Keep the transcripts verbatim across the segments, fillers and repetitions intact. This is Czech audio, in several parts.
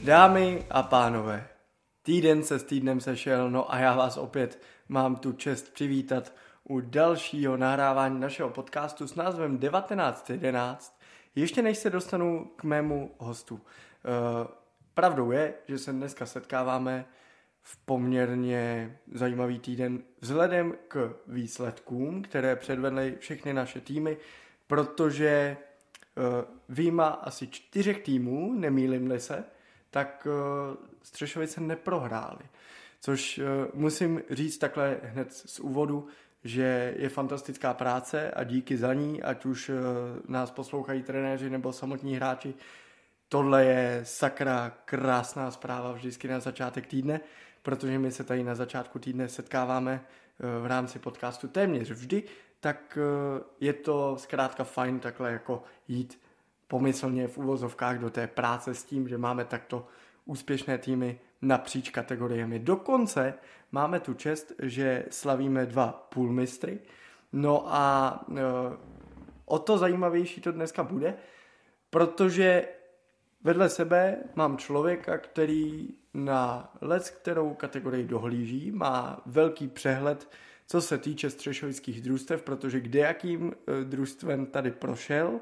Dámy a pánové, týden se s týdnem sešel, no a já vás opět mám tu čest přivítat u dalšího nahrávání našeho podcastu s názvem devatenáct jedenáct. Ještě než se dostanu k mému hostu. Pravdou je, že se dneska setkáváme v poměrně zajímavý týden vzhledem k výsledkům, které předvedly všechny naše týmy, protože výjima asi čtyřech týmů, nemýlim-li se, tak Střešovice neprohráli. Což musím říct takhle hned z úvodu, že je fantastická práce a díky za ní, ať už nás poslouchají trenéři nebo samotní hráči. Tohle je sakra krásná zpráva vždycky na začátek týdne, protože my se tady na začátku týdne setkáváme v rámci podcastu téměř vždy, tak je to zkrátka fajn takhle jako jít pomyslně v uvozovkách do té práce s tím, že máme takto úspěšné týmy napříč kategoriemi. Dokonce máme tu čest, že slavíme dva půlmistry. No a e, o to zajímavější to dneska bude, protože vedle sebe mám člověka, který na lec kterou kategorii dohlíží, má velký přehled, co se týče střešovických družstev, protože kdejakým e, družstvem tady prošel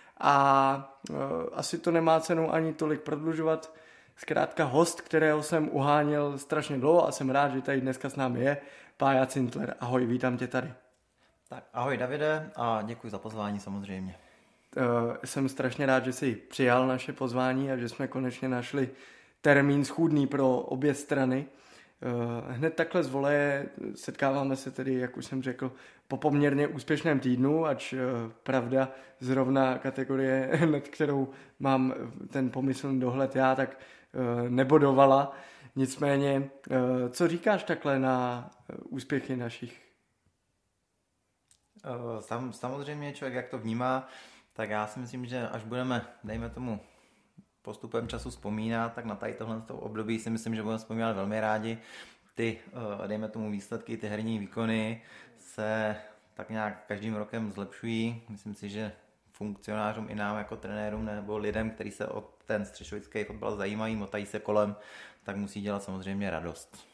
a e, asi to nemá cenu ani tolik prodlužovat. Zkrátka host, kterého jsem uháněl strašně dlouho a jsem rád, že tady dneska s námi je, Pája Cintler. Ahoj, vítám tě tady. Tak ahoj Davide a děkuji za pozvání samozřejmě. Uh, jsem strašně rád, že jsi přijal naše pozvání a že jsme konečně našli termín schůdný pro obě strany. Uh, hned takhle z voleje setkáváme se tedy, jak už jsem řekl, po poměrně úspěšném týdnu, ač uh, pravda zrovna kategorie, nad kterou mám ten pomyslný dohled já, tak uh, nebodovala. Nicméně, uh, co říkáš takhle na uh, úspěchy našich? Uh, sam, samozřejmě člověk, jak to vnímá, tak já si myslím, že až budeme, dejme tomu, postupem času vzpomínat, tak na tady tohle období si myslím, že budeme vzpomínat velmi rádi. Ty, dejme tomu, výsledky, ty herní výkony se tak nějak každým rokem zlepšují. Myslím si, že funkcionářům i nám jako trenérům nebo lidem, kteří se o ten střešovický fotbal zajímají, motají se kolem, tak musí dělat samozřejmě radost.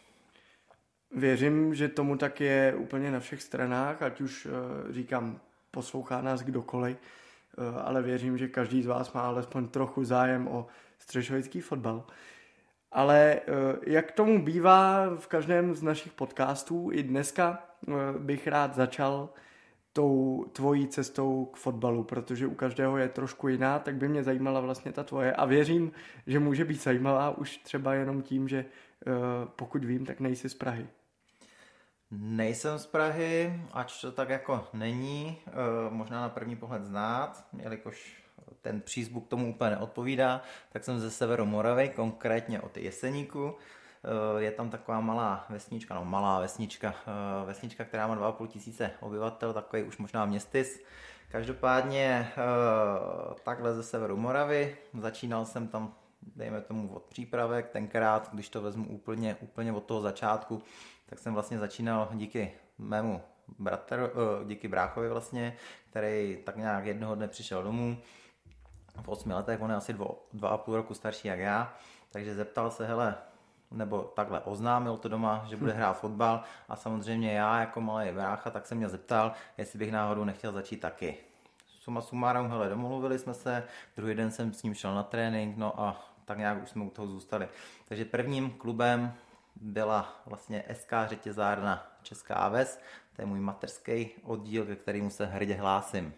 Věřím, že tomu tak je úplně na všech stranách, ať už říkám, poslouchá nás kdokoliv, ale věřím, že každý z vás má alespoň trochu zájem o střešovický fotbal. Ale jak tomu bývá v každém z našich podcastů, i dneska bych rád začal tou tvojí cestou k fotbalu, protože u každého je trošku jiná, tak by mě zajímala vlastně ta tvoje a věřím, že může být zajímavá už třeba jenom tím, že pokud vím, tak nejsi z Prahy. Nejsem z Prahy, ač to tak jako není, možná na první pohled znát, jelikož ten přízvuk tomu úplně neodpovídá, tak jsem ze severu Moravy, konkrétně od Jeseníku. Je tam taková malá vesnička, no malá vesnička, vesnička, která má dva a půl tisíce obyvatel, takový už možná městys. Každopádně takhle ze severu Moravy, začínal jsem tam, dejme tomu, od přípravek, tenkrát, když to vezmu úplně, úplně od toho začátku, tak jsem vlastně začínal díky mému bratr, díky bráchovi vlastně, který tak nějak jednoho dne přišel domů. V osmi letech, on je asi dvo, dva a půl roku starší jak já, takže zeptal se, hele, nebo takhle oznámil to doma, že bude hrát fotbal a samozřejmě já jako malý brácha, tak jsem mě zeptal, jestli bych náhodou nechtěl začít taky. Suma sumárum, hele, domluvili jsme se, druhý den jsem s ním šel na trénink, no a tak nějak už jsme u toho zůstali. Takže prvním klubem byla vlastně S K Řetězárna Česká Ves, to je můj mateřský oddíl, ke kterému se hrdě hlásím.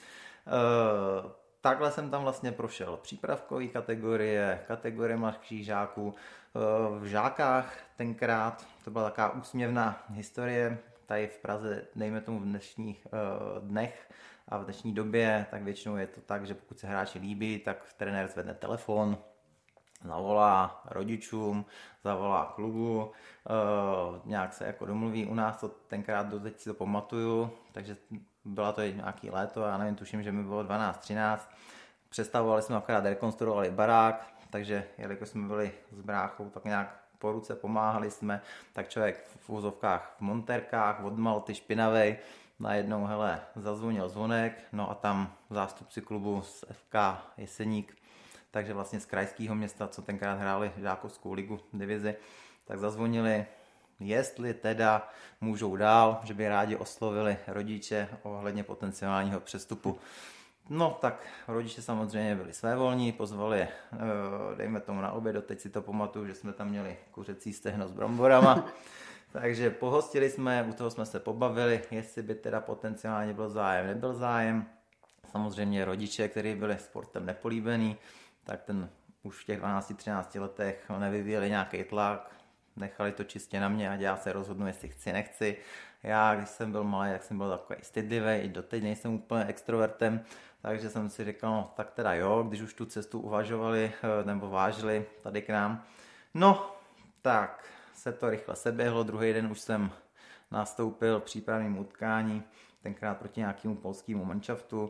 E, takhle jsem tam vlastně prošel přípravkové kategorie, kategorie mladších žáků. E, v žákách tenkrát, to byla taková úsměvná historie, tady v Praze, dejme tomu v dnešních e, dnech a v dnešní době, tak většinou je to tak, že pokud se hráči líbí, tak trenér zvedne telefon, zavolá rodičům, zavolá klubu, e, nějak se jako domluví. U nás to tenkrát doteď si to pamatuju, takže byla to nějaký léto, já nevím, tuším, že mi bylo dvanáct třináct. Přestavovali jsme, akorát rekonstruovali barák, takže jelikož jsme byli s bráchou tak nějak po ruce, pomáhali jsme, tak člověk v úzovkách v montérkách, od malty špinavej, najednou hele, zazvonil zvonek, no a tam zástupci klubu z F K Jeseník takže vlastně z krajského města, co tenkrát hráli žákovskou ligu divizi, tak zazvonili, jestli teda můžou dál, že by rádi oslovili rodiče ohledně potenciálního přestupu. No tak rodiče samozřejmě byli svévolní, pozvali je, dejme tomu na oběd, doteď si to pamatuju, že jsme tam měli kuřecí stehno s bramborama. Takže pohostili jsme, u toho jsme se pobavili, jestli by teda potenciálně byl zájem, nebyl zájem. Samozřejmě rodiče, kteří byli sportem nepolíbený, tak ten už v těch dvanácti třinácti letech nevyvíjeli nějaký tlak, nechali to čistě na mě, ať já se rozhodnu, jestli chci, nechci. Já, když jsem byl malý, tak jsem byl takový stydlivý, i doteď nejsem úplně extrovertem, takže jsem si říkal, no tak teda jo, když už tu cestu uvažovali nebo vážili tady k nám. No, tak se to rychle seběhlo, druhý den už jsem nastoupil v přípravném utkání, tenkrát proti nějakému polskému manšaftu.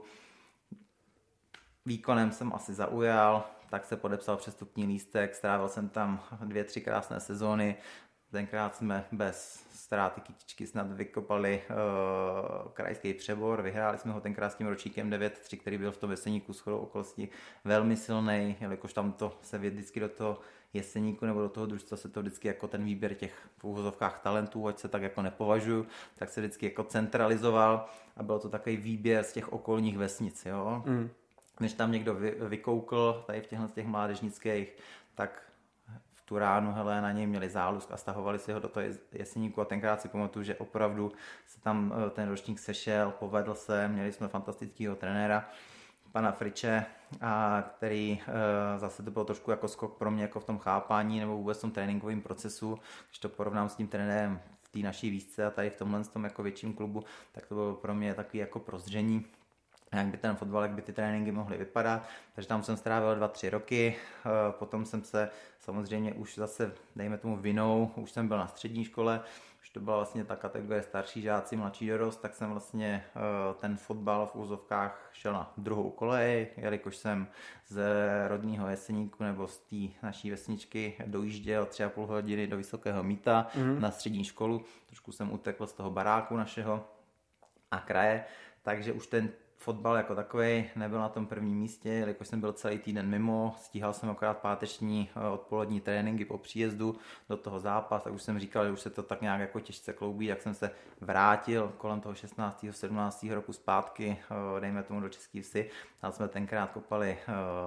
Výkonem jsem asi zaujal, tak se podepsal přestupní lístek, strávil jsem tam dvě, tři krásné sezóny. Tenkrát jsme bez ztráty kytičky snad vykopali uh, krajský přebor, vyhráli jsme ho tenkrát s tím ročíkem devět tři, který byl v tom Jeseníku shodou okolností velmi silný, jelikož tam to se vždycky do toho Jeseníku nebo do toho družstva se to vždycky jako ten výběr těch v úvozovkách talentů, ať se tak jako nepovažuju, tak se vždycky jako centralizoval a bylo to takový výběr z těch okolních vesnic, jo. Mm. Než tam někdo vy, vykoukl tady v těchto těch mládežnických, tak v tu ránu hele, na něj měli zálusk a stahovali si ho do toho Jeseníku a tenkrát si pamatuju, že opravdu se tam ten ročník sešel, povedl se, měli jsme fantastického trenéra, pana Friče, a který e, zase to bylo trošku jako skok pro mě jako v tom chápání nebo vůbec v tom tréninkovém procesu, když to porovnám s tím trenérem v té naší výšce a tady v tomhle tom jako větším klubu, tak to bylo pro mě takový jako prozření, jak by ten fotbal, jak by ty tréninky mohly vypadat, takže tam jsem strávil dva, tři roky, potom jsem se samozřejmě už zase, dejme tomu vinou, už jsem byl na střední škole, už to byla vlastně ta kategorie starší žáci, mladší dorost, tak jsem vlastně ten fotbal v úzovkách šel na druhou kolej, jelikož jsem z rodného Jeseníku nebo z té naší vesničky dojížděl tři a půl hodiny do Vysokého Mýta mm-hmm. na střední školu, trošku jsem utekl z toho baráku našeho a kraje, takže už ten fotbal jako takový nebyl na tom prvním místě, jelikož jsem byl celý týden mimo, stíhal jsem akorát páteční odpolední tréninky po příjezdu do toho zápas, tak už jsem říkal, že už se to tak nějak jako těžce kloubí, jak jsem se vrátil kolem toho šestnáctého sedmnáctého roku zpátky, dejme tomu do České Vsi, tam jsme tenkrát kopali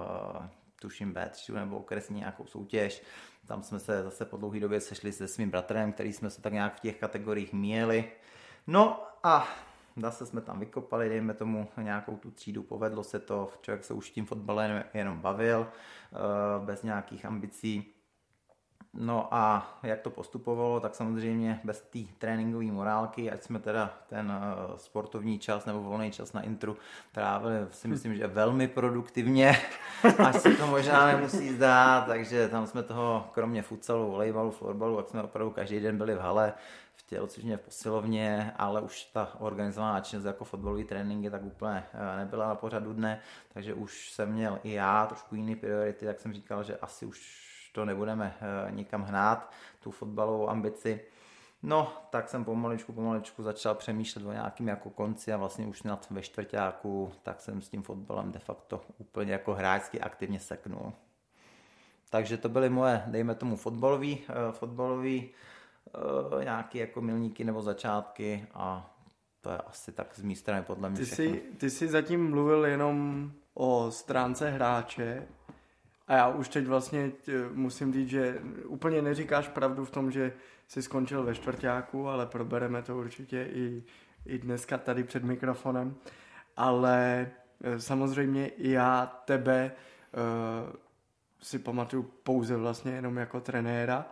tuším bé tři nebo okresní nějakou soutěž, tam jsme se zase po dlouhé době sešli se svým bratrem, který jsme se tak nějak v těch kategoriích měli. No a zase jsme tam vykopali, dejme tomu nějakou tu třídu, povedlo se to, člověk se už tím fotbalem jenom bavil, bez nějakých ambicí. No a jak to postupovalo, tak samozřejmě bez té tréninkové morálky, ať jsme teda ten sportovní čas nebo volný čas na intru trávili, si myslím, že velmi produktivně, až se to možná nemusí zdát, takže tam jsme toho kromě futsalu, volejbalu, florbalu, jak jsme opravdu každý den byli v hale, v tělocvičně, v posilovně, ale už ta organizovaná činnost jako fotbalové tréninky tak úplně nebyla na pořadu dne, takže už jsem měl i já trošku jiný priority, tak jsem říkal, že asi už to nebudeme nikam hnát, tu fotbalovou ambici. No, tak jsem pomaličku, pomaličku začal přemýšlet o nějakým jako konci a vlastně už snad ve čtvrťáku, tak jsem s tím fotbalem de facto úplně jako hráčsky aktivně seknul. Takže to byly moje, dejme tomu, fotbalový, fotbalový nějaké jako milníky nebo začátky a to je asi tak z mé strany podle mě ty všechno. Jsi, ty jsi zatím mluvil jenom o stránce hráče a já už teď vlastně musím říct, že úplně neříkáš pravdu v tom, že jsi skončil ve čtvrťáku, ale probereme to určitě i, i dneska tady před mikrofonem, ale samozřejmě i já tebe uh, si pamatuju pouze vlastně jenom jako trenéra.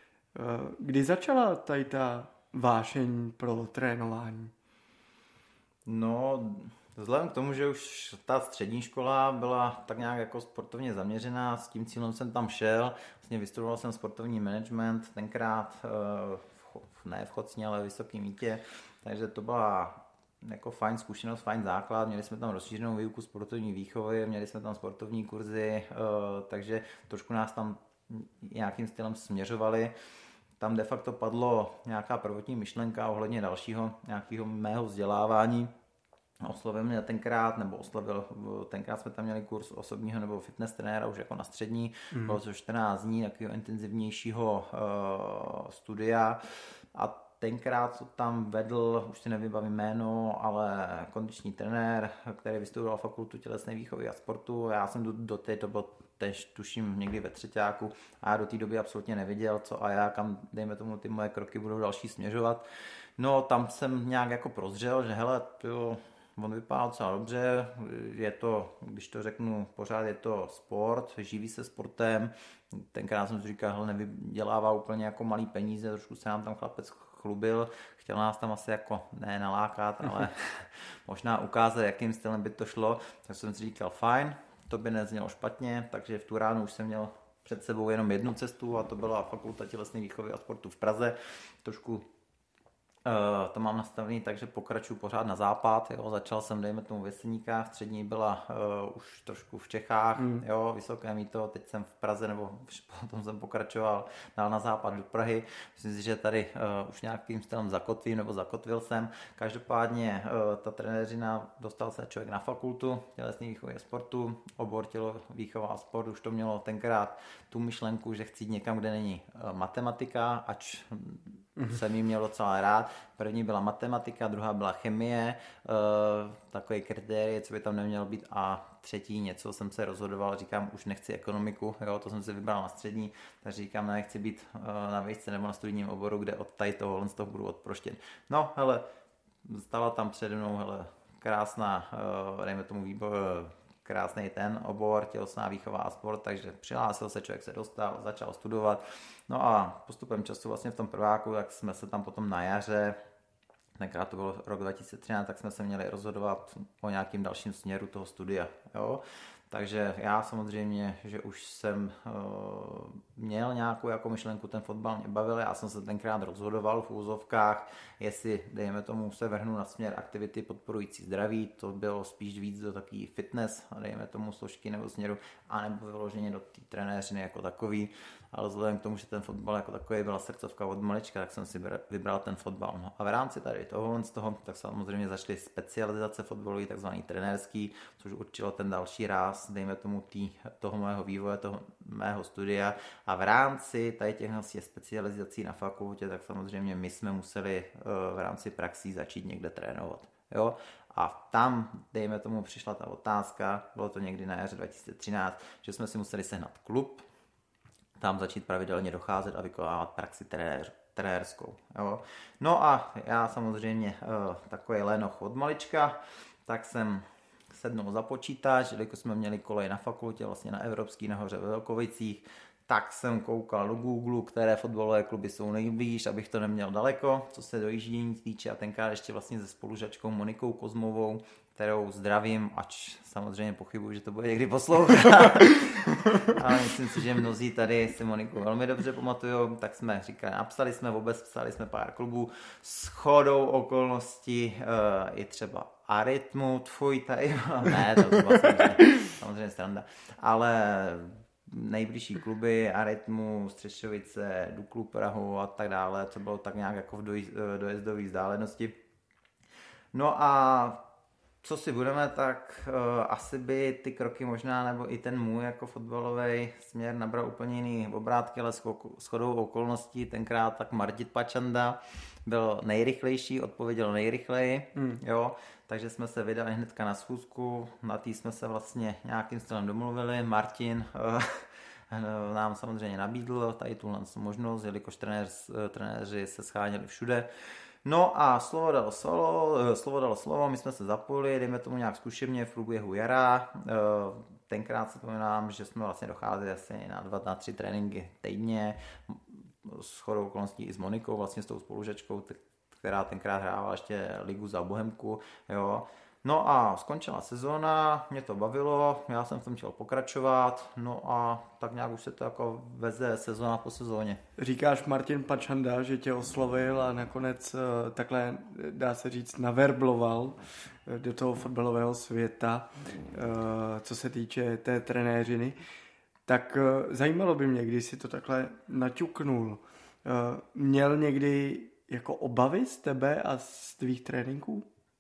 Kdy začala tady ta vášeň pro trénování? No, vzhledem k tomu, že už ta střední škola byla tak nějak jako sportovně zaměřená, s tím cílem jsem tam šel, vlastně vystudoval jsem sportovní management, tenkrát ne v Chocni, ale v Vysokém Mýtě, takže to byla jako fajn zkušenost, fajn základ, měli jsme tam rozšířenou výuku sportovní výchovy, měli jsme tam sportovní kurzy, takže trošku nás tam nějakým stylem směřovali. Tam de facto padlo nějaká prvotní myšlenka ohledně dalšího nějakého mého vzdělávání. oslovil mě tenkrát, nebo oslovil, tenkrát jsme tam měli kurz osobního nebo fitness trenéra už jako na střední, mm. bylo to čtrnáct dní takového intenzivnějšího uh, studia a tenkrát to tam vedl, už si nevybavím jméno, ale kondiční trenér, který vystudoval fakultu tělesné výchovy a sportu. Já jsem do, do té, to bylo tež tuším někdy ve třeťáku a já do té doby absolutně neviděl, co a já, kam, dejme tomu, ty moje kroky budou další směřovat. No tam jsem nějak jako prozřel, že hele, jo, on vypadá docela dobře, je to, když to řeknu pořád, je to sport, živí se sportem. Tenkrát jsem si říkal, hele, nevydělává úplně jako malý peníze, trošku se nám tam chlapec chlubil, chtěl nás tam asi jako ne nalákat, ale možná ukázat, jakým stylem by to šlo, tak jsem si říkal, fajn, to by neznělo špatně, takže v tu ránu už jsem měl před sebou jenom jednu cestu a to byla Fakulta tělesné výchovy a sportu v Praze, trošku Uh, to mám nastavený, takže pokračuju pořád na západ, jo. Začal jsem, dejme tomu, v Jeseníkách, střední byla uh, už trošku v Čechách, mm. jo, Vysoké Mýto, teď jsem v Praze, nebo potom jsem pokračoval dál na západ do Prahy. Myslím si, že tady uh, už nějakým stylem zakotvím, nebo zakotvil jsem. Každopádně uh, ta trenéřina, dostal se člověk na fakultu tělesné výchovy a sportu, obor tělovýchova a sport, už to mělo tenkrát tu myšlenku, že chci jít někam, kde není uh, matematika, ač mm. jsem jí měl docela rád. První byla matematika, druhá byla chemie, uh, takové kritérie, co by tam nemělo být, a třetí něco jsem se rozhodoval, říkám, už nechci ekonomiku, jo, to jsem si vybral na střední, takže říkám, nechci být uh, na výšce nebo na studijním oboru, kde od tady toho, z toho budu odproštěn. No, hele, stala tam přede mnou, hele, krásná, uh, dejme tomu výbor, krásný ten obor, tělesná výchova a sport, takže přihlásil se, člověk se dostal, začal studovat. No a postupem času vlastně v tom prváku, tak jsme se tam potom na jaře, tenkrát to byl rok dva tisíce třináct, tak jsme se měli rozhodovat o nějakým dalším směru toho studia. Jo? Takže já samozřejmě, že už jsem uh, měl nějakou jako myšlenku, ten fotbal mě bavil, já jsem se tenkrát rozhodoval v úzovkách, jestli, dejme tomu, se vrhnu na směr aktivity podporující zdraví, to bylo spíš víc do takový fitness, dejme tomu složky nebo směru, anebo vyloženě do té trenéřiny jako takový, ale vzhledem k tomu, že ten fotbal jako takový byla srdcovka od malička, tak jsem si vybral ten fotbal. No a v rámci tady toho, z toho, tak samozřejmě začaly specializace fotbalový, takzvaný trenérský, což určilo ten další ráz, dejme tomu tý, toho mého vývoje, toho mého studia, a v rámci tady těch specializací na fakultě, tak samozřejmě my jsme museli v rámci praxí začít někde trénovat. Jo? A tam, dejme tomu, přišla ta otázka, bylo to někdy na jaře dva tisíce třináct, že jsme si museli sehnat klub, tam začít pravidelně docházet a vykonávat praxi trenér, trenérskou. Jo. No a já samozřejmě uh, takový lénoch od malička, tak jsem sednul za počítač, jelikož jsme měli kolej na fakultě, vlastně na Evropský nahoře ve Velkovicích, tak jsem koukal do Google, které fotbalové kluby jsou nejblíž, abych to neměl daleko, co se dojíždění týče, a tenkrát ještě vlastně se spolužačkou Monikou Kozmovou, kterou zdravím, ač samozřejmě pochybuji, že to bude někdy poslouchat. Ale myslím si, že mnozí tady si Moniku velmi dobře pamatujou, tak jsme říkali, napsali jsme vůbec, psali jsme pár klubů, s chodou okolností uh, i třeba Arytmu, tvůj tady, ne, to bylo samozřejmě, samozřejmě sranda, ale nejbližší kluby, Arytmu, Střešovice, Duklu Prahu a tak dále, co bylo tak nějak jako v dojezdové vzdálenosti. No a co si budeme, tak uh, asi by ty kroky možná, nebo i ten můj jako fotbalový směr nabral úplně jiný obrátky, ale shodou okolností tenkrát tak Martin Pačanda byl nejrychlejší, odpověděl nejrychleji, mm. jo, takže jsme se vydali hnedka na schůzku, na tý jsme se vlastně nějakým stylem domluvili, Martin uh, nám samozřejmě nabídl tady tuhle možnost, jelikož trenéř, trenéři se scháněli všude. No a slovo dalo slovo, slovo dalo slovo, my jsme se zapojili, dejme tomu nějak zkušebně v průběhu jara. Tenkrát si vzpomínám, že jsme vlastně docházeli asi na dva, na tři tréninky týdně, s shodou okolností i s Monikou, vlastně s tou spolužačkou, která tenkrát hrávala ještě ligu za Bohemku, jo. No a skončila sezóna, mě to bavilo, já jsem v tom chtěl pokračovat, no a tak nějak už se to jako veze sezóna po sezóně. Říkáš Martin Pačanda, že tě oslovil a nakonec takhle, dá se říct, naverbloval do toho fotbalového světa, co se týče té trenéřiny. Tak zajímalo by mě, když si to takhle naťuknul. Měl někdy jako obavy z tebe a z tvých tréninků?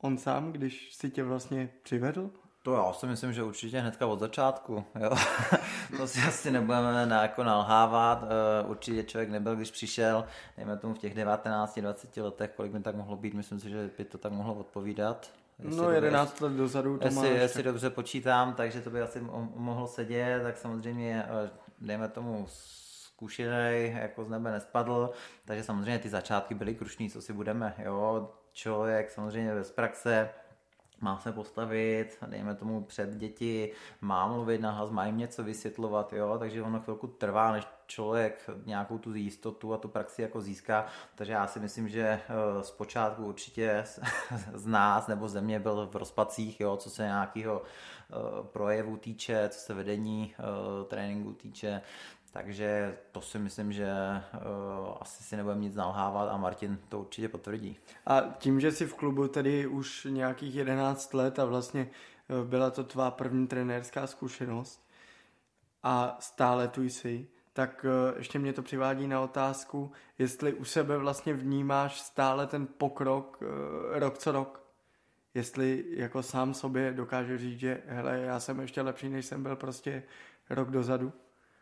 on sám, když si tě vlastně přivedl? To já si myslím, že určitě hnedka od začátku. Jo. To si asi nebudeme na, jako nalhávat. Určitě člověk nebyl, když přišel, dejme tomu v těch devatenácti dvaceti letech, kolik by tak mohlo být, myslím si, že by to tak mohlo odpovídat. Jestli no jedenáct let dozadu to jestli, máš. Jestli dobře počítám, takže to by asi mohlo sedět, tak samozřejmě dejme tomu zkušenej, jako z nebe nespadl, takže samozřejmě ty začátky byly krušný, co si budeme, jo, člověk samozřejmě bez praxe, má se postavit, dejme tomu před děti, má mluvit nahlas, má jim něco vysvětlovat, jo, takže ono chvilku trvá, než člověk nějakou tu jistotu a tu praxi jako získá, takže já si myslím, že zpočátku určitě z nás nebo ze mě byl v rozpacích, jo, co se nějakého projevu týče, co se vedení tréninku týče, takže to si myslím, že uh, asi si nebudeme nic nalhávat a Martin to určitě potvrdí. A tím, že jsi v klubu tedy už nějakých jedenáct let a vlastně byla to tvá první trenérská zkušenost a stále tu jsi, tak uh, ještě mě to přivádí na otázku, jestli u sebe vlastně vnímáš stále ten pokrok uh, rok co rok. Jestli jako sám sobě dokážeš říct, že hele, já jsem ještě lepší, než jsem byl prostě rok dozadu.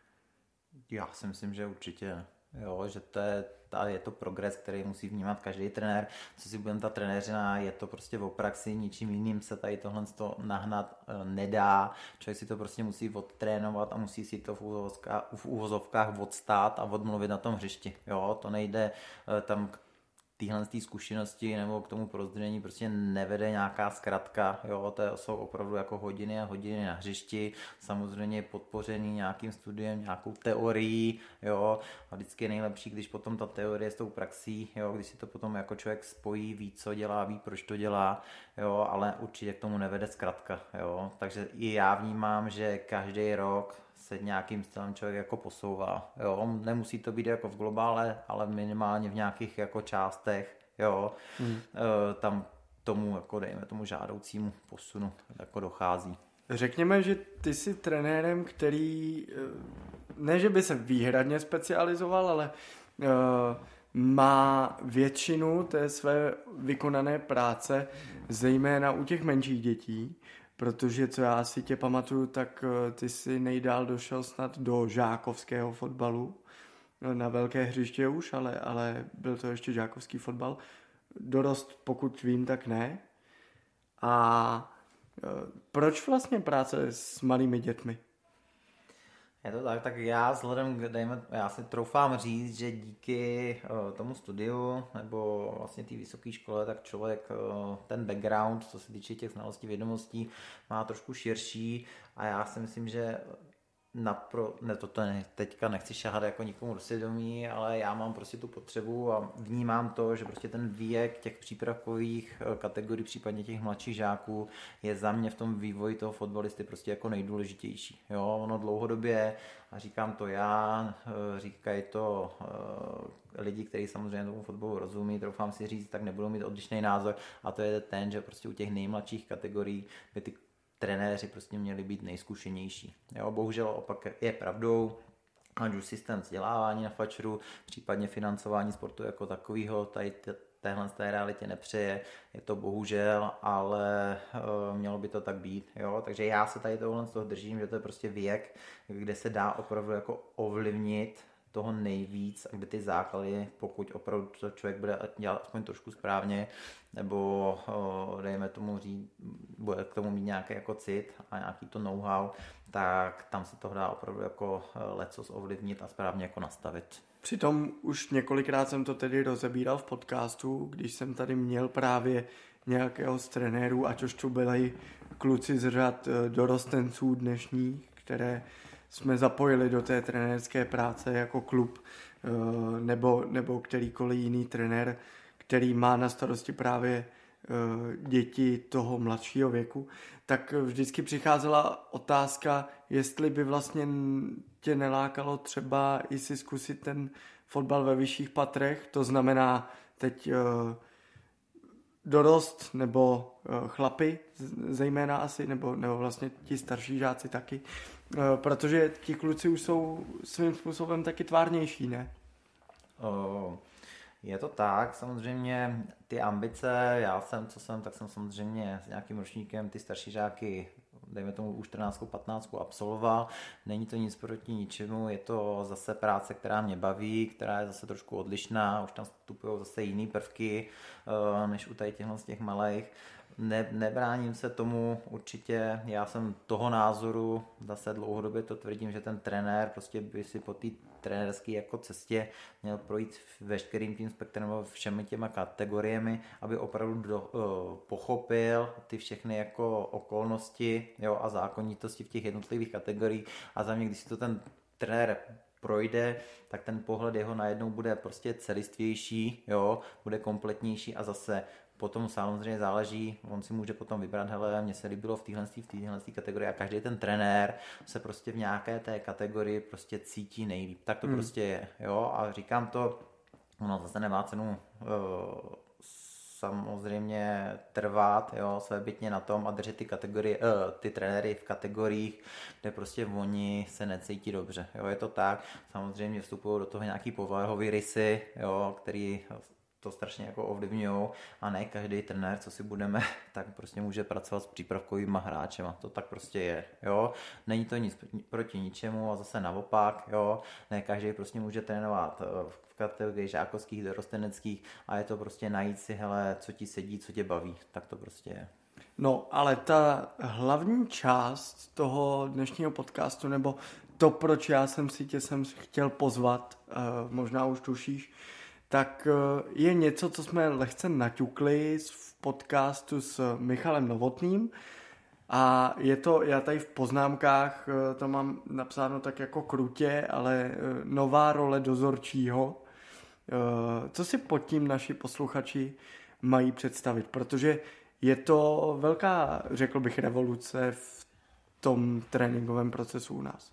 Já si myslím, že určitě, jo, že to je, ta, je to progres, který musí vnímat každý trenér. Co si budeme, ta trenéřina, je to prostě v praxi, ničím jiným se tady tohle to nahnat e, nedá. Člověk si to prostě musí odtrénovat a musí si to v úvozovkách, v úvozovkách odstát a odmluvit na tom hřišti. Jo, to nejde e, tam téhle zkušenosti nebo k tomu porozumění prostě nevede nějaká zkratka, jo, to jsou opravdu jako hodiny a hodiny na hřišti, samozřejmě podpořený nějakým studiem, nějakou teorií, jo, a vždycky je nejlepší, když potom ta teorie s tou praxí, jo, když si to potom jako člověk spojí, ví, co dělá, ví, proč to dělá, jo, ale určitě k tomu nevede zkratka, jo, takže i já vnímám, že každý rok se nějakým stylem člověk jako posouvá, jo, nemusí to být jako v globále, ale minimálně v nějakých jako částech, jo, hmm. e, tam tomu, jako dejme tomu žádoucímu posunu jako dochází. Řekněme, že ty jsi trenérem, který, ne že by se výhradně specializoval, ale uh, má většinu té své vykonané práce, zejména u těch menších dětí, protože co já si tě pamatuju, tak ty si nejdál došel snad do žákovského fotbalu, na velké hřiště už, ale, ale byl to ještě žákovský fotbal. Dorost, pokud vím, tak ne. A proč vlastně práce s malými dětmi? Je to tak, tak já vzhledem k, dejme, já si troufám říct, že díky uh, tomu studiu nebo vlastně té vysoké škole, tak člověk uh, ten background, co se týče těch znalostí, vědomostí, má trošku širší a já si myslím, že napro, ne, to, to ne, teďka nechci šahat jako nikomu do svědomí, ale já mám prostě tu potřebu a vnímám to, že prostě ten věk těch přípravkových kategorií, případně těch mladších žáků, je za mě v tom vývoji toho fotbalisty prostě jako nejdůležitější. Jo, ono dlouhodobě, a říkám to já, říkají to uh, lidi, kteří samozřejmě tomu fotbalu rozumí, troufám si říct, tak nebudou mít odlišný názor, a to je ten, že prostě u těch nejmladších kategorií by ty trenéři prostě měli být nejzkušenější. Jo, bohužel opak je pravdou, ať už systém vzdělávání na fačru, případně financování sportu jako takového, tady téhle té realitě nepřeje, je to bohužel, ale uh, mělo by to tak být. Jo? Takže já se tady tohle z toho držím, že to je prostě věk, kde se dá opravdu jako ovlivnit toho nejvíc a kde ty základy, pokud opravdu to člověk bude dělat aspoň trošku správně, nebo dejme tomu říct, bude k tomu mít nějaký jako cit a nějaký to know-how, tak tam se to dá opravdu jako lecos ovlivnit a správně jako nastavit. Přitom už několikrát jsem to tedy rozebíral v podcastu, když jsem tady měl právě nějakého z trenérů, ať už to byli kluci z řad dorostenců dnešních, které jsme zapojili do té trenérské práce jako klub, nebo, nebo kterýkoliv jiný trenér, který má na starosti právě děti toho mladšího věku, tak vždycky přicházela otázka, jestli by vlastně tě nelákalo třeba i si zkusit ten fotbal ve vyšších patrech, to znamená teď dorost nebo chlapy zejména asi, nebo, nebo vlastně ti starší žáci taky, protože ti kluci už jsou svým způsobem taky tvárnější, ne? Oh. Je to tak, samozřejmě ty ambice, já jsem, co jsem, tak jsem samozřejmě s nějakým ročníkem ty starší žáky, dejme tomu už čtrnáct patnáct absolvoval, není to nic proti ničemu, je to zase práce, která mě baví, která je zase trošku odlišná, už tam vstupují zase jiné prvky, než u tady těchto z těch malých. Ne, nebráním se tomu určitě, já jsem toho názoru, zase dlouhodobě to tvrdím, že ten trenér prostě by si po té trenérské jako cestě měl projít veškerým tím spektrem všemi těma kategoriemi, aby opravdu do, uh, pochopil ty všechny jako okolnosti, jo, a zákonitosti v těch jednotlivých kategoriích, a za mě, když si to ten trenér projde, tak ten pohled jeho najednou bude prostě celistvější, jo, bude kompletnější, a zase potom samozřejmě záleží, on si může potom vybrat, hele, mně se líbilo v téhle v téhle kategorii, a každý ten trenér se prostě v nějaké té kategorii prostě cítí nejlíp. Tak to hmm. prostě je, jo, a říkám to, no zase nemá cenu uh, samozřejmě trvat, jo, svébytně na tom a držet ty kategorie, uh, ty trenéry v kategoriích, kde prostě oni se necítí dobře, jo, je to tak, samozřejmě vstupují do toho nějaký povahový rysy, jo, který to strašně jako ovlivňují, a ne každý trenér, co si budeme, tak prostě může pracovat s přípravkovýma hráčema. To tak prostě je, jo. Není to nic proti ničemu, a zase naopak, jo. Ne každý prostě může trénovat v kategorii žákovských, dorosteneckých, a je to prostě najít si, hele, co ti sedí, co tě baví. Tak to prostě je. No, ale ta hlavní část toho dnešního podcastu, nebo to, proč já jsem si tě sem chtěl pozvat, možná už tušíš, tak je něco, co jsme lehce naťukli v podcastu s Michalem Novotným, a je to, já tady v poznámkách to mám napsáno tak jako krutě, ale nová role dozorčího. Co si pod tím naši posluchači mají představit? Protože je to velká, řekl bych, revoluce v tom tréninkovém procesu u nás.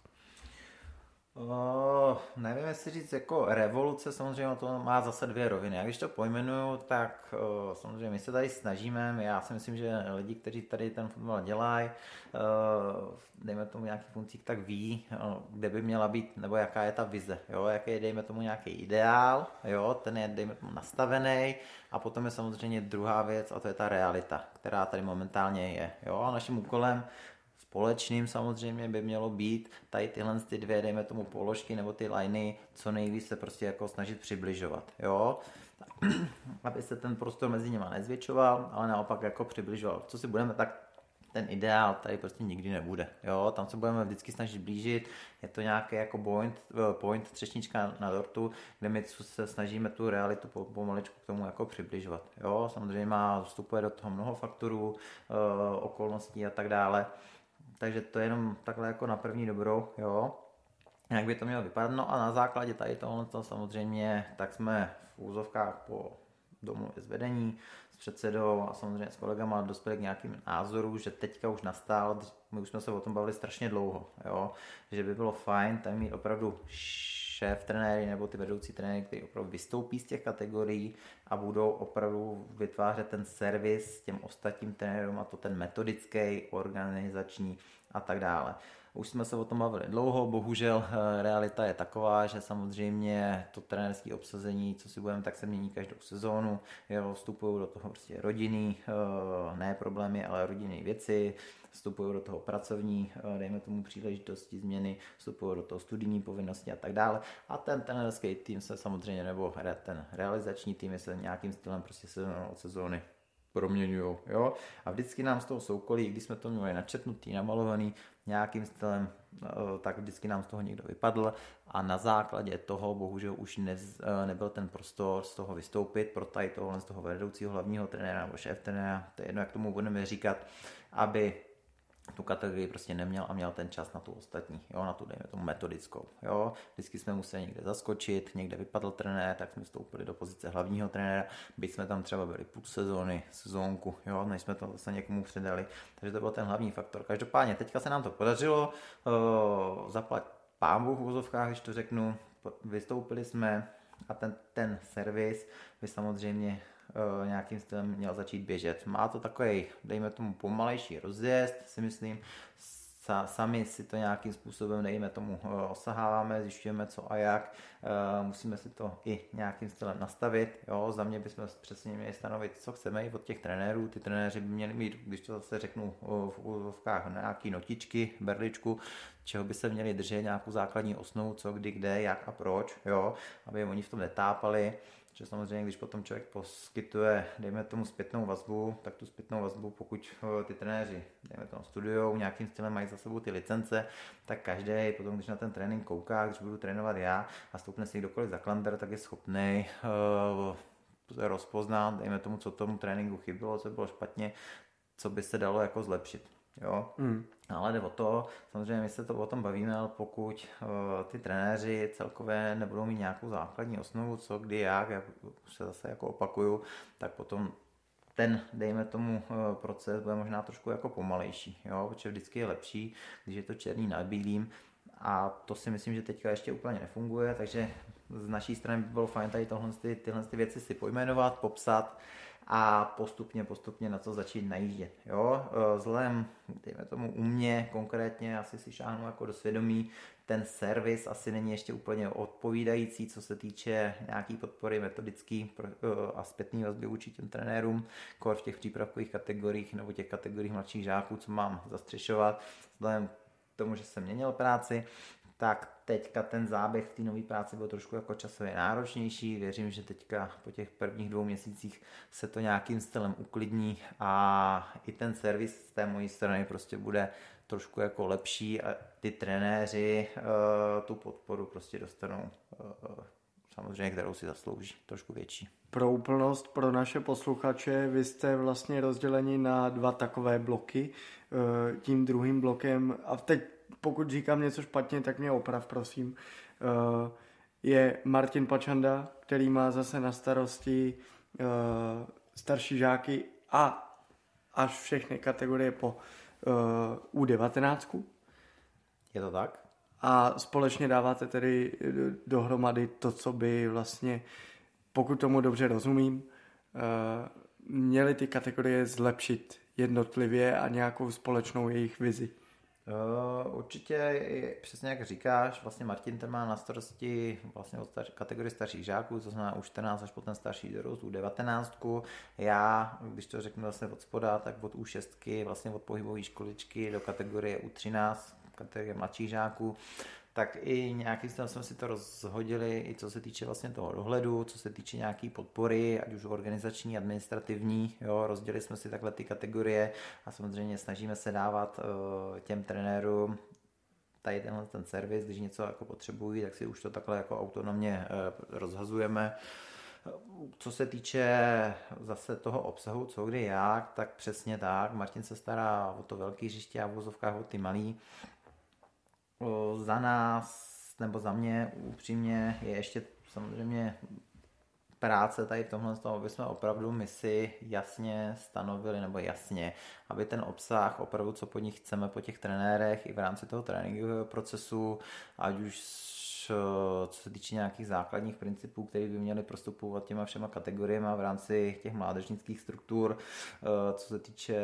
Oh, nevím, jestli říct jako revoluce, samozřejmě to má zase dvě roviny. Já když to pojmenuju, tak oh, samozřejmě my se tady snažíme, já si myslím, že lidi, kteří tady ten fotbal dělají, oh, dejme tomu nějaký funkcích, tak ví, oh, kde by měla být, nebo jaká je ta vize, jo, jaký je, dejme tomu nějaký ideál, jo, ten je, dejme tomu, nastavený, a potom je samozřejmě druhá věc, a to je ta realita, která tady momentálně je, jo, a naším úkolem společným samozřejmě by mělo být tady tyhle ty dvě, dejme tomu, položky nebo ty liney co nejvíc se prostě jako snažit přibližovat, jo, aby se ten prostor mezi nimi nezvětšoval, ale naopak jako přibližoval. Co si budeme, tak ten ideál tady prostě nikdy nebude, jo, tam se budeme vždycky snažit blížit, je to nějaký jako point, point třešnička na dortu, kde my se snažíme tu realitu pomaličku k tomu jako přibližovat, jo, samozřejmě má, vstupuje do toho mnoho faktorů, okolností a tak dále. Takže to je jenom takhle jako na první dobrou, jo, jak by to mělo vypadat. No a na základě tady tohle samozřejmě, tak jsme v úzovkách po domluvě s vedení, s předsedou a samozřejmě s kolegama dospěli k nějakým názoru, že teďka už nastal, my už jsme se o tom bavili strašně dlouho, jo, že by bylo fajn tam mít opravdu šéf trenéry nebo ty vedoucí trenéry, kteří opravdu vystoupí z těch kategorií a budou opravdu vytvářet ten servis těm ostatním trenérům, a to ten metodický, organizační a tak dále. Už jsme se o tom bavili dlouho, bohužel realita je taková, že samozřejmě to trenérské obsazení, co si budeme, tak se mění každou sezónu, jo, vstupují do toho prostě rodinný, ne problémy, ale rodinné věci, vstupují do toho pracovní, dejme tomu příležitosti, změny, vstupují do toho studijní povinnosti a tak dále. A ten trenérský tým se samozřejmě, nebo ten realizační tým se nějakým stylem prostě sezónu od sezóny proměňují, jo. A vždycky nám z toho soukolí, když jsme to měli načetnutý, namalovaný nějakým stylem, tak vždycky nám z toho někdo vypadl, a na základě toho bohužel už ne, nebyl ten prostor z toho vystoupit pro tady tohle z toho vedoucího hlavního trenéra nebo šéf trenéra, to je jedno, jak tomu budeme říkat, aby tu kategorii prostě neměl a měl ten čas na tu ostatní, jo, na tu, dejme tomu, metodickou, jo. Vždycky jsme museli někde zaskočit, někde vypadl trenér, tak jsme vstoupili do pozice hlavního trenéra, byť jsme tam třeba byli půl sezóny, sezónku, jo, než jsme to zase někomu předali, takže to byl ten hlavní faktor. Každopádně teďka se nám to podařilo, uh, zaplať pánbůh v úzovkách, když to řeknu, vystoupili jsme, a ten, ten servis by samozřejmě Uh, nějakým stylem měl začít běžet. Má to takový, dejme tomu, pomalejší rozjezd, si myslím, sami si to nějakým způsobem, dejme tomu, osaháváme, zjišťujeme co a jak, musíme si to i nějakým stylem nastavit. Jo, za mě bychom přesně měli stanovit, co chceme i od těch trenérů. Ty trenéři by měli mít, když to zase řeknu v úvozovkách, nějaký notičky, berličku, čeho by se měli držet, nějakou základní osnovu, co, kdy, kde, jak a proč, jo, aby oni v tom netápali. Že samozřejmě, když potom člověk poskytuje, dejme tomu zpětnou vazbu, tak tu zpětnou vazbu, pokud ty trenéři, dejme tomu, studujou, nějakým stylem mají za sebou ty licence, tak každý potom, když na ten trénink kouká, když budu trénovat já a stoupne si kdokoliv za klander, tak je schopný uh, rozpoznat, dejme tomu, co tomu tréninku chybilo, co bylo špatně, co by se dalo jako zlepšit. Jo? Mm. Ale jde o to, samozřejmě my se to o tom bavíme, ale pokud uh, ty trenéři celkově nebudou mít nějakou základní osnovu, co, kdy, jak, já se zase jako opakuju, tak potom ten, dejme tomu, uh, proces bude možná trošku jako pomalejší, jo? Protože vždycky je lepší, když je to černý na bílým, a to si myslím, že teďka ještě úplně nefunguje, takže z naší strany by bylo fajn tady tohle, ty, tyhle ty věci si pojmenovat, popsat a postupně, postupně na to začít najíždět. Jo? Vzhledem, dejme tomu u mě konkrétně, asi si šáhnu jako do svědomí, ten servis asi není ještě úplně odpovídající, co se týče nějaký podpory metodický a zpětný vazby vůči těm trenérům, kor v těch přípravkových kategoriích nebo těch kategoriích mladších žáků, co mám zastřešovat. Vzhledem k tomu, že jsem měnil práci, tak teďka ten záběh v té nové práci byl trošku jako časově náročnější. Věřím, že teďka po těch prvních dvou měsících se to nějakým stylem uklidní a i ten servis z té mojí strany prostě bude trošku jako lepší a ty trenéři uh, tu podporu prostě dostanou uh, samozřejmě, kterou si zaslouží, trošku větší. Pro úplnost, pro naše posluchače, vy jste vlastně rozděleni na dva takové bloky. Uh, tím druhým blokem, a teď pokud říkám něco špatně, tak mě oprav, prosím, uh, je Martin Pačanda, který má zase na starosti uh, starší žáky a až všechny kategorie po uh, U devatenáct. Je to tak? A společně dáváte tedy dohromady to, co by vlastně, pokud tomu dobře rozumím, uh, měly ty kategorie zlepšit jednotlivě a nějakou společnou jejich vizi. Uh, určitě, přesně jak říkáš, vlastně Martin ten má na starosti vlastně od starší, kategorii starších žáků, to znamená U čtrnáct až po ten starší dorost, U devatenáct. Já, když to řeknu vlastně od spoda, tak od U šest, vlastně od pohybové školičky do kategorie U třináct, kategorie mladších žáků, tak i nějakým způsobem jsme si to rozhodili, i co se týče vlastně toho dohledu, co se týče nějaký podpory, ať už organizační, administrativní, jo, rozdělili jsme si takhle ty kategorie a samozřejmě snažíme se dávat uh, těm trenérům tady tenhle ten servis, když něco jako potřebují, tak si už to takhle jako autonomně uh, rozhazujeme. Co se týče zase toho obsahu, co kdy jak, tak přesně tak, Martin se stará o to velký hřiště a v vozovkách o ty malý. Za nás, nebo za mě upřímně, je ještě samozřejmě práce tady v tomhle tom, aby jsme opravdu my si jasně stanovili, nebo jasně, aby ten obsah, opravdu co po nich chceme, po těch trenérech i v rámci toho tréninkového procesu, ať už co se týče nějakých základních principů, které by měly prostupovat těma všema kategoriemi v rámci těch mládežnických struktur, co se týče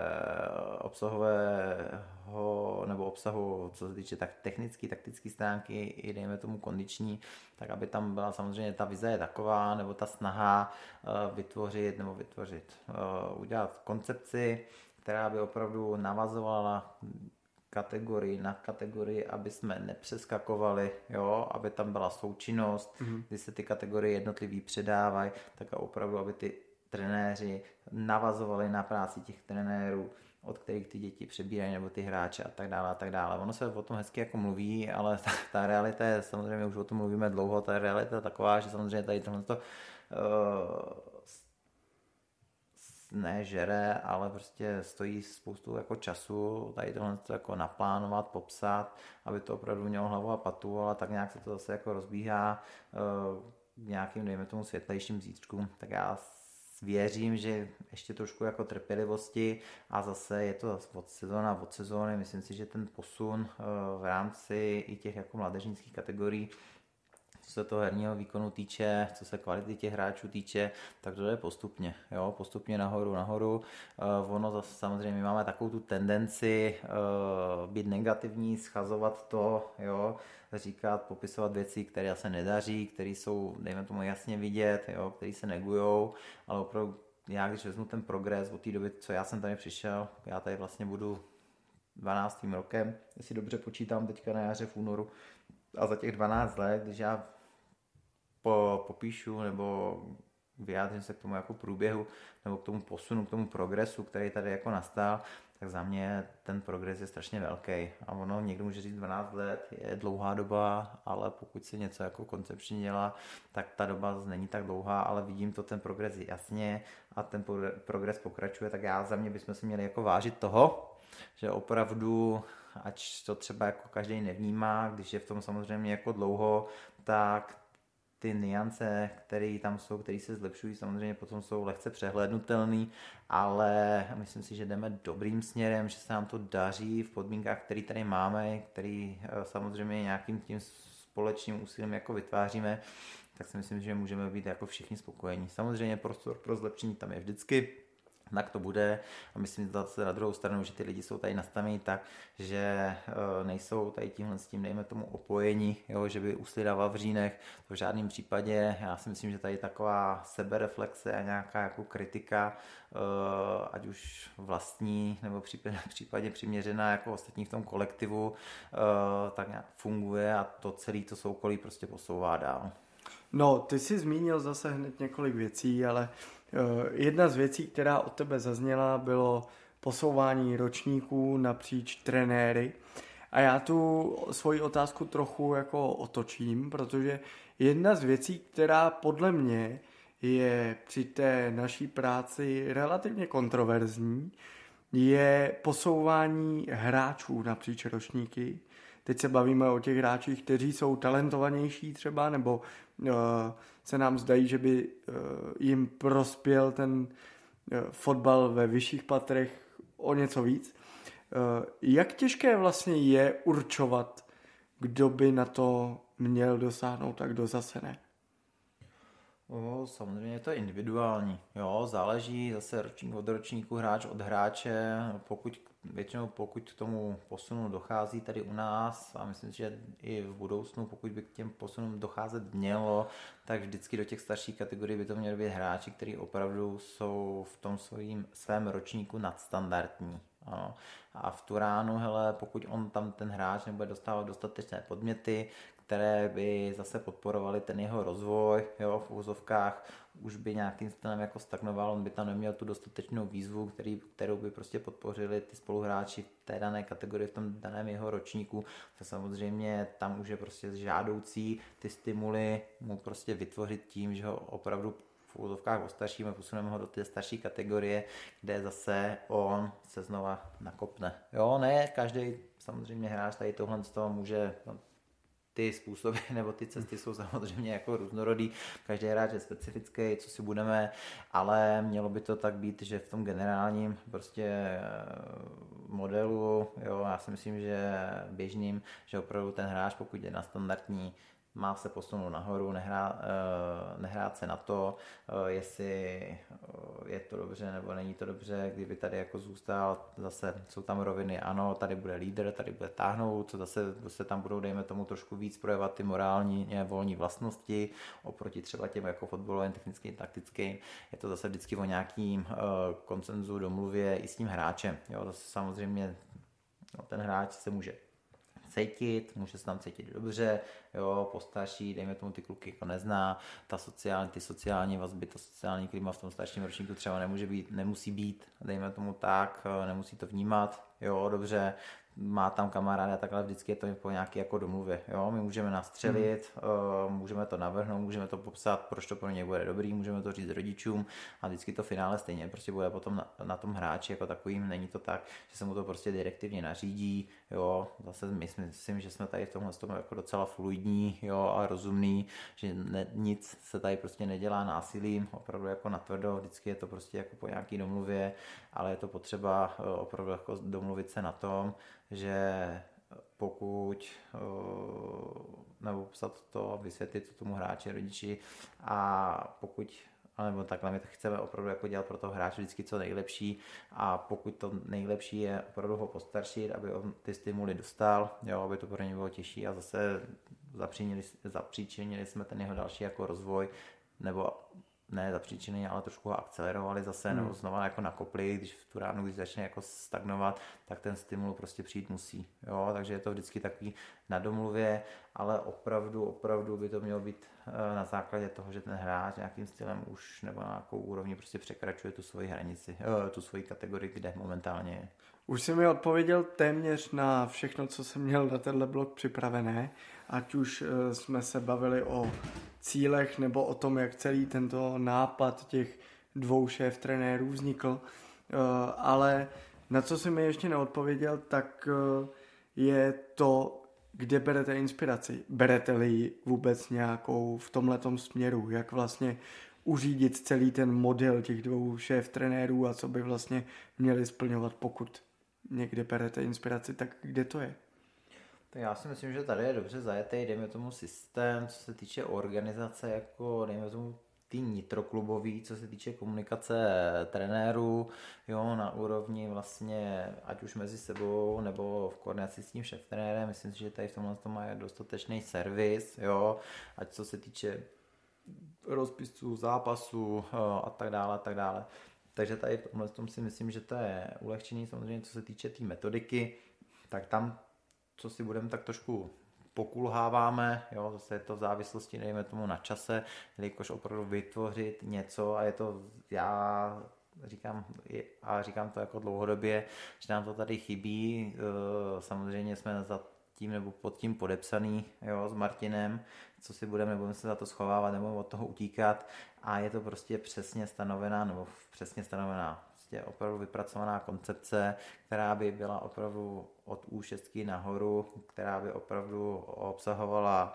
obsahového nebo obsahu, co se týče tak technické, taktické stránky i dejme tomu kondiční, tak aby tam byla samozřejmě ta vize je taková, nebo ta snaha vytvořit nebo vytvořit, udělat koncepci, která by opravdu navazovala kategorii na kategorii, aby jsme nepřeskakovali, jo, aby tam byla součinnost, mm-hmm. kdy se ty kategorie jednotlivý předávají, tak opravdu, aby ty trenéři navazovali na práci těch trenérů, od kterých ty děti přebírají, nebo ty hráče a tak dále a tak dále. Ono se o tom hezky jako mluví, ale ta, ta realita je, samozřejmě už o tom mluvíme dlouho, ta realita je taková, že samozřejmě tady tohle to uh, ne žere, ale prostě stojí spoustu jako času tady tohle jako naplánovat, popsat, aby to opravdu mělo hlavu a patu, ale tak nějak se to zase jako rozbíhá k nějakým, dejme tomu, světlejším zítřkům, tak já věřím, že ještě trošku jako trpělivosti a zase je to od sezóna od sezóny, myslím si, že ten posun v rámci i těch jako mládežnických kategorií co se toho herního výkonu týče, co se kvality těch hráčů týče, tak to jde postupně, jo, postupně nahoru, nahoru. Uh, ono zase samozřejmě my máme takovou tu tendenci uh, být negativní, schazovat to, jo, říkat, popisovat věci, které se nedaří, které jsou, dejme tomu, jasně vidět, jo, které se negujou, ale opravdu já, když vezmu ten progres od té doby, co já jsem tady přišel, já tady vlastně budu dvanáctým rokem, jestli dobře počítám teďka na jaře v únoru, a za těch dvanáct let, když já po, popíšu nebo vyjádřím se k tomu jako průběhu nebo k tomu posunu, k tomu progresu, který tady jako nastal, tak za mě ten progres je strašně velký. A ono, někdo může říct dvanáct let, je dlouhá doba, ale pokud se něco jako koncepčně dělá, tak ta doba není tak dlouhá, ale vidím to ten progres jasně a ten progres pokračuje, tak já za mě bychom si měli jako vážit toho, že opravdu, ať to třeba jako každý nevnímá, když je v tom samozřejmě jako dlouho, tak ty niance, které tam jsou, které se zlepšují, samozřejmě potom jsou lehce přehlédnutelný, ale myslím si, že jdeme dobrým směrem, že se nám to daří v podmínkách, které tady máme, které samozřejmě nějakým tím společným úsilím jako vytváříme, tak si myslím, že můžeme být jako všichni spokojení. Samozřejmě prostor pro zlepšení tam je vždycky, tak to bude a myslím zase na druhou stranu, že ty lidi jsou tady nastavení tak, že nejsou tady tímhle s tím, dejme tomu, opojení, jo, že by usli na vavřínech, to v žádném případě. Já si myslím, že tady taková sebereflexe a nějaká jako kritika, ať už vlastní nebo v případě přiměřená jako ostatní v tom kolektivu, tak nějak funguje a to celé to soukolí prostě posouvá dál. No, ty jsi zmínil zase hned několik věcí, ale jedna z věcí, která od tebe zazněla, bylo posouvání ročníků napříč trenéry. A já tu svoji otázku trochu jako otočím, protože jedna z věcí, která podle mě je při té naší práci relativně kontroverzní, je posouvání hráčů napříč ročníky. Teď se bavíme o těch hráčích, kteří jsou talentovanější třeba, nebo uh, se nám zdají, že by uh, jim prospěl ten uh, fotbal ve vyšších patrech o něco víc. Uh, jak těžké vlastně je určovat, kdo by na to měl dosáhnout a kdo zase ne? O, samozřejmě je to individuální, jo, záleží zase ročník od ročníku, hráč od hráče, pokud, většinou pokud k tomu posunu dochází tady u nás a myslím, že i v budoucnu, pokud by k těm posunům docházet mělo, tak vždycky do těch starších kategorií by to měly být hráči, kteří opravdu jsou v tom svým, svém ročníku nadstandardní. Ano. A v tu ránu, hele, pokud on tam ten hráč nebude dostávat dostatečné podměty, které by zase podporovaly ten jeho rozvoj, jo, v úzovkách, už by nějakým stylem jako stagnoval, on by tam neměl tu dostatečnou výzvu, který, kterou by prostě podpořili ty spoluhráči v té dané kategorii, v tom daném jeho ročníku, tak samozřejmě tam už je prostě žádoucí ty stimuly mu prostě vytvořit tím, že ho opravdu v úzovkách ostaršíme, posuneme ho do té starší kategorie, kde zase on se znova nakopne. Jo, ne, každý samozřejmě hráč tady tohle z toho může, no, ty způsoby nebo ty cesty jsou samozřejmě jako různorodý, každý hráč je specifický, co si budeme, ale mělo by to tak být, že v tom generálním prostě modelu, jo, já si myslím, že běžným, že opravdu ten hráč, pokud je na standardní, má se posunout nahoru, nehrá, nehrát se na to, jestli je to dobře nebo není to dobře, kdyby tady jako zůstal, zase jsou tam roviny, ano, tady bude lídr, tady bude táhnout, zase se tam budou, dejme tomu, trošku víc projevat ty morální, volní vlastnosti, oproti třeba těm jako fotbalovým, technickým, taktickým, je to zase vždycky o nějakým konsenzu, domluvě i s tím hráčem, jo, zase samozřejmě no, ten hráč se může cítit, může se tam cítit dobře, jo, postarší, dejme tomu ty kluky jako nezná, ta sociální, ty sociální vazby, to sociální klima v tom starším ročníku třeba nemůže být, nemusí být, dejme tomu tak, nemusí to vnímat, jo, dobře, má tam kamaráda, takhle vždycky je to po nějaké jako domluvě, jo, my můžeme nastřelit, mm. můžeme to navrhnout, můžeme to popsat, proč to pro něj bude dobrý, můžeme to říct rodičům a vždycky to finále stejně prostě bude potom na, na tom hráči jako takovým, není to tak, že se mu to prostě direktivně nařídí, jo, zase myslím, že jsme tady v tomhle tom jako docela fluidní, jo, a rozumný, že ne, nic se tady prostě nedělá násilím, opravdu jako natvrdo, vždycky je to prostě jako po nějaký domluvě, ale je to potřeba opravdu jako domluvit se na tom, že pokud nebo popsat to, vysvětlit to tomu hráči, rodiči a pokud nebo takhle my to chceme opravdu jako dělat pro toho hráče vždycky co nejlepší a pokud to nejlepší je opravdu ho postaršit, aby on ty stimuly dostal, jo, aby to pro ně bylo těžší a zase zapříčinili, zapříčinili jsme ten jeho další jako rozvoj, nebo ne zapříčinili, ale trošku ho akcelerovali zase, hmm. nebo znova jako nakopli, když v tu ránu, když začne jako stagnovat, tak ten stimul prostě přijít musí, jo, takže je to vždycky takový na domluvě, ale opravdu, opravdu by to mělo být na základě toho, že ten hráč nějakým stylem už nebo na nějakou úrovni prostě překračuje tu svoji hranici, tu svoji kategorii, kde momentálně je. Už jsi mi odpověděl téměř na všechno, co jsem měl na tenhle blog připravené, ať už jsme se bavili o cílech nebo o tom, jak celý tento nápad těch dvou šéf trenérů vznikl, ale na co jsi mi ještě neodpověděl, tak je to, kde berete inspiraci. Berete-li ji vůbec nějakou v tomhletom směru, jak vlastně uřídit celý ten model těch dvou šéf trenérů a co by vlastně měli splňovat, pokud někde berete inspiraci, tak kde to je? Tak já si myslím, že tady je dobře zajetý, dejme tomu systém, co se týče organizace, jako dejme tomu tý nitroklubový, co se týče komunikace trenérů, jo, na úrovni vlastně, ať už mezi sebou, nebo v koordinaci s tím šéftrenérem, myslím si, že tady v tomhle tom má dostatečný servis, jo, ať co se týče rozpisů, zápasů a tak dále, a tak dále. Takže tady v tomhle tom si myslím, že to je ulehčený, samozřejmě co se týče té tý metodiky, tak tam, co si budeme tak trošku pokulháváme, jo, zase je to v závislosti, dejme tomu na čase, jelikož opravdu vytvořit něco a je to, já říkám, a říkám to jako dlouhodobě, že nám to tady chybí, samozřejmě jsme za tím nebo pod tím podepsaný, jo, s Martinem, co si budeme, nebudeme se za to schovávat, nebo od toho utíkat a je to prostě přesně stanovená, nebo přesně stanovená, prostě opravdu vypracovaná koncepce, která by byla opravdu od U šest nahoru, která by opravdu obsahovala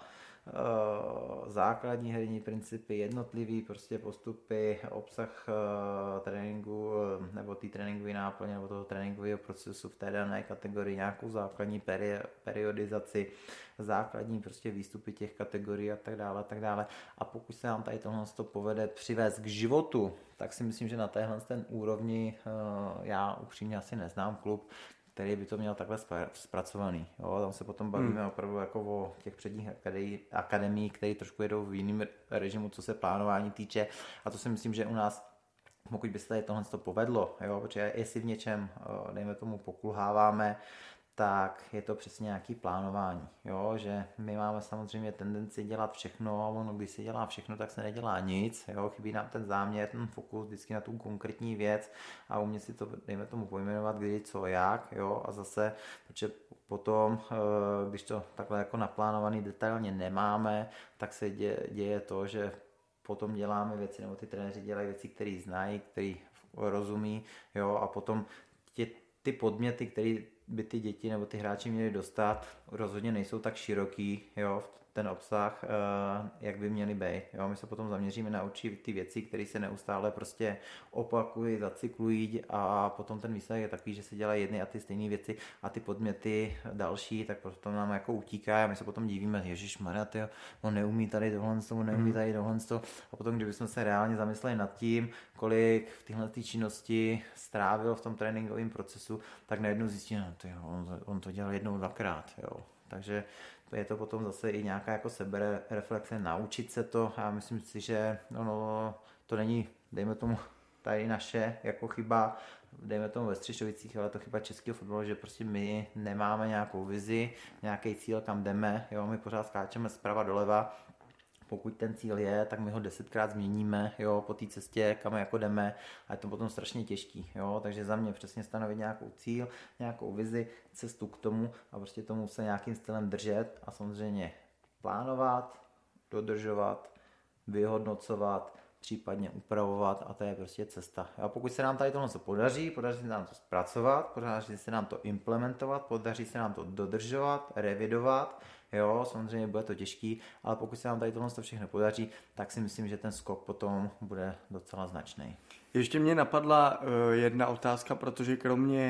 uh, základní herní principy, jednotlivý prostě postupy, obsah uh, tréninku uh, nebo té tréninkové náplně nebo toho tréninkového procesu v té dané kategorii, nějakou základní peri- periodizaci, základní prostě výstupy těch kategorií a tak dále a tak dále. A pokud se nám tady tohle to povede přivést k životu, tak si myslím, že na téhle ten úrovni uh, já upřímně asi neznám klub, který by to měl takhle zpracovaný. Jo, tam se potom bavíme hmm. opravdu jako o těch předních akademiích, které trošku jedou v jiném režimu, co se plánování týče. A to si myslím, že u nás, pokud by se tady tohle to povedlo, jo, protože jestli v něčem, dejme tomu, pokulháváme, tak je to přesně nějaký plánování, jo, že my máme samozřejmě tendenci dělat všechno a ono, když se dělá všechno, tak se nedělá nic, jo, chybí nám ten záměr, ten fokus vždycky na tu konkrétní věc a umět si to, dejme tomu, pojmenovat, kdy, co, jak, jo, a zase, protože potom, když to takhle jako naplánovaný detailně nemáme, tak se děje, děje to, že potom děláme věci, nebo ty trenéři dělají věci, které znají, které rozumí, jo, a potom tě, ty podměty, které by ty děti nebo ty hráči měli dostat, rozhodně nejsou tak široký, jo, ten obsah, jak by měly být. Jo. My se potom zaměříme na určitý věci, které se neustále prostě opakují, zacyklují a potom ten výsledek je takový, že se dělají jedny a ty stejné věci a ty podměty další, tak potom nám jako utíká a my se potom divíme, ježišmarja, tyjo, on neumí tady tohle, on neumí tady tohle. A potom, kdybychom se reálně zamysleli nad tím, kolik v téhle činnosti strávil v tom tréninkovém procesu, tak najednou zjistí, no, tyjo, on, on to dělal jednou, dvakrát. Jo. Takže je to potom zase i nějaká jako sebereflexe, naučit se to a myslím si, že ono, to není, dejme tomu, tady naše jako chyba, dejme tomu ve Střešovicích, ale to chyba českého fotbalu, že prostě my nemáme nějakou vizi, nějaký cíl, kam jdeme, jo, my pořád skáčeme zprava doleva, pokud ten cíl je, tak my ho desetkrát změníme, jo, po té cestě, kam jako jdeme a je to potom strašně těžký, jo, takže za mě přesně stanovit nějakou cíl, nějakou vizi, cestu k tomu a prostě tomu se nějakým stylem držet a samozřejmě plánovat, dodržovat, vyhodnocovat, případně upravovat a to je prostě cesta. A pokud se nám tady tohle podaří, podaří se nám to zpracovat, podaří se nám to implementovat, podaří se nám to dodržovat, revidovat, jo, samozřejmě bude to těžký, ale pokud se nám tady tohle všechno podaří, tak si myslím, že ten skok potom bude docela značný. Ještě mě napadla uh, jedna otázka, protože kromě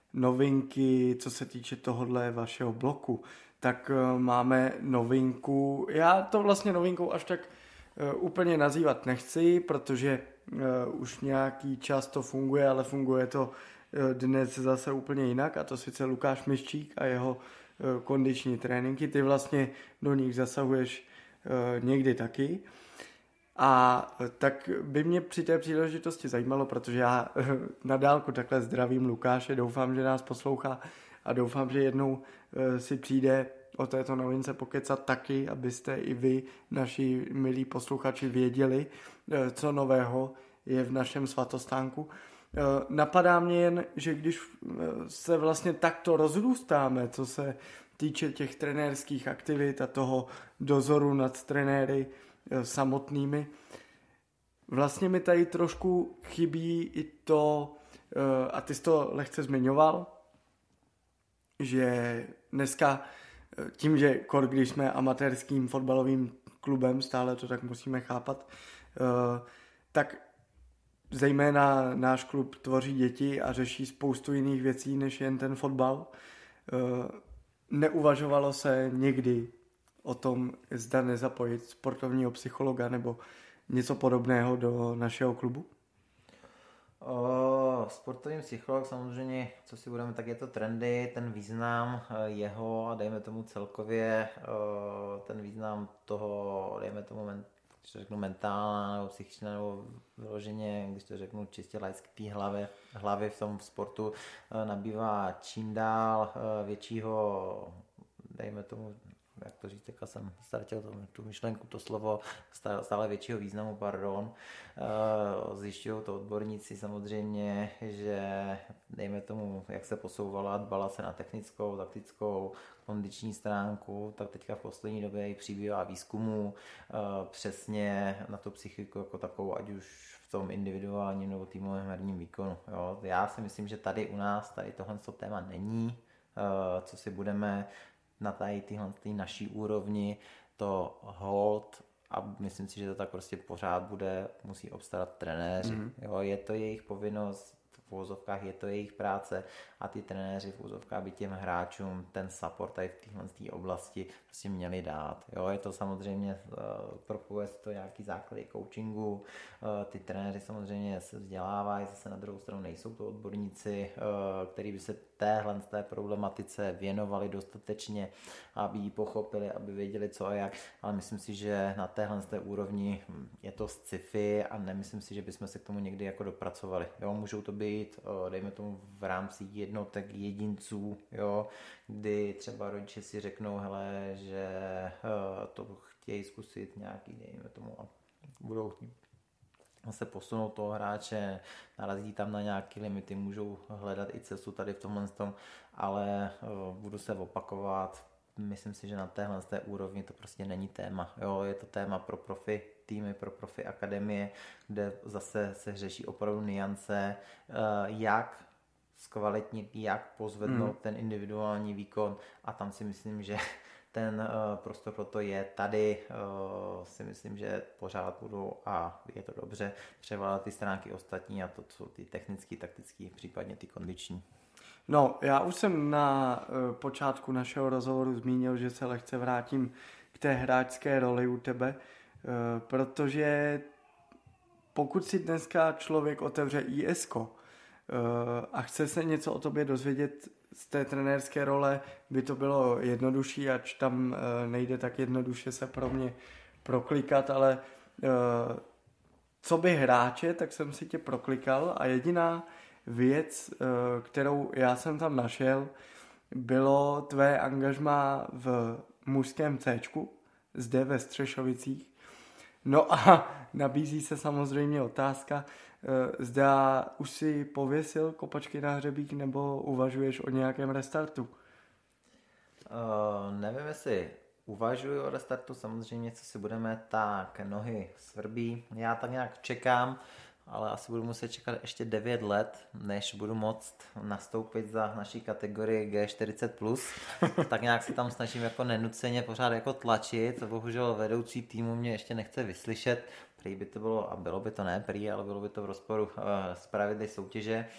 novinky, co se týče tohohle vašeho bloku, tak uh, máme novinku, já to vlastně novinkou až tak uh, úplně nazývat nechci, protože uh, už nějaký čas to funguje, ale funguje to uh, dnes zase úplně jinak, a to sice Lukáš Miščík a jeho uh, kondiční tréninky, ty vlastně do nich zasahuješ uh, někdy taky. A tak by mě při té příležitosti zajímalo, protože já na dálku takhle zdravím Lukáše, doufám, že nás poslouchá a doufám, že jednou si přijde o této novince pokecat taky, abyste i vy, naši milí posluchači, věděli, co nového je v našem svatostánku. Napadá mě jen, že když se vlastně takto rozrůstáme, co se týče těch trenérských aktivit a toho dozoru nad trenéry samotnými, vlastně mi tady trošku chybí i to, a ty jsi to lehce zmiňoval, že dneska tím, že kor, když jsme amatérským fotbalovým klubem, stále to tak musíme chápat, tak zejména náš klub tvoří děti a řeší spoustu jiných věcí, než jen ten fotbal. Neuvažovalo se někdy o tom, zda nezapojit sportovního psychologa nebo něco podobného do našeho klubu? O, sportovní psycholog samozřejmě, co si budeme, tak je to trendy, ten význam jeho a dejme tomu celkově o, ten význam toho, dejme tomu, když to řeknu mentálna nebo psychičná nebo vyloženě, když to řeknu čistě laicky, té hlavy, hlavy v tom sportu nabývá čím dál většího, dejme tomu, jak to říct, teďka jsem ztratil tu myšlenku, to slovo, stále většího významu, pardon. Zjišťují to odborníci samozřejmě, že dejme tomu, jak se posouvala, dbala se na technickou, taktickou, kondiční stránku, tak teďka v poslední době i přibývá výzkumu přesně na tu psychiku jako takovou, ať už v tom individuálním nebo týmovém herním výkonu. Jo. Já si myslím, že tady u nás tady tohle téma není, co si budeme na tady tyhle tý naší úrovni to hold, a myslím si, že to tak prostě pořád bude, musí obstarat trenéři. Mm-hmm. Jo, je to jejich povinnost, v úvozovkách je to jejich práce a ty trenéři v úvozovkách by těm hráčům ten support tady v téhle oblasti prostě měli dát. Jo, je to samozřejmě, uh, propojuje se to nějaký základy coachingu, uh, ty trenéři samozřejmě se vzdělávají, zase na druhou stranu nejsou to odborníci, uh, který by se téhle té problematice věnovali dostatečně, aby ji pochopili, aby věděli co a jak, ale myslím si, že na téhle té úrovni je to sci-fi a nemyslím si, že bychom se k tomu někdy jako dopracovali. Jo, můžou to být, dejme tomu, v rámci jednotek jedinců, jo, kdy třeba rodiče si řeknou, hele, že to chtějí zkusit nějaký, dejme tomu, a budou chtít se posunout toho hráče, narazí tam na nějaké limity, můžou hledat i cestu tady v tomhle tom, ale uh, budu se opakovat, myslím si, že na téhle té úrovni to prostě není téma. Jo, je to téma pro profi týmy, pro profi akademie, kde zase se řeší opravdu niance, uh, jak zkvalitnit, jak pozvednout mm. ten individuální výkon, a tam si myslím, že ten uh, prostor pro to je tady, uh, si myslím, že pořád budou, a je to dobře, převládat ty stránky ostatní a to jsou ty technický, taktický, případně ty kondiční. No, já už jsem na uh, počátku našeho rozhovoru zmínil, že se lehce vrátím k té hráčské roli u tebe, uh, protože pokud si dneska člověk otevře í es ko uh, a chce se něco o tobě dozvědět z té trenérské role, by to bylo jednodušší, ač tam nejde tak jednoduše se pro mě proklikat, ale co by hráče, tak jsem si tě proklikal a jediná věc, kterou já jsem tam našel, bylo tvé angažmá v mužském céčku, zde ve Střešovicích. No a nabízí se samozřejmě otázka, zda už si pověsil kopačky na hřebík nebo uvažuješ o nějakém restartu? Uh, nevím, jestli uvažuji o restartu, samozřejmě, co si budeme, tak nohy svrbí. Já tak nějak čekám, ale asi budu muset čekat ještě devět let, než budu moct nastoupit za naší kategorii gé čtyřicet plus. Tak nějak si tam snažím jako nenuceně pořád jako tlačit. Bohužel vedoucí týmu mě ještě nechce vyslyšet. Prý by to bylo, a bylo by to ne prý, ale bylo by to v rozporu uh, s pravidly soutěže.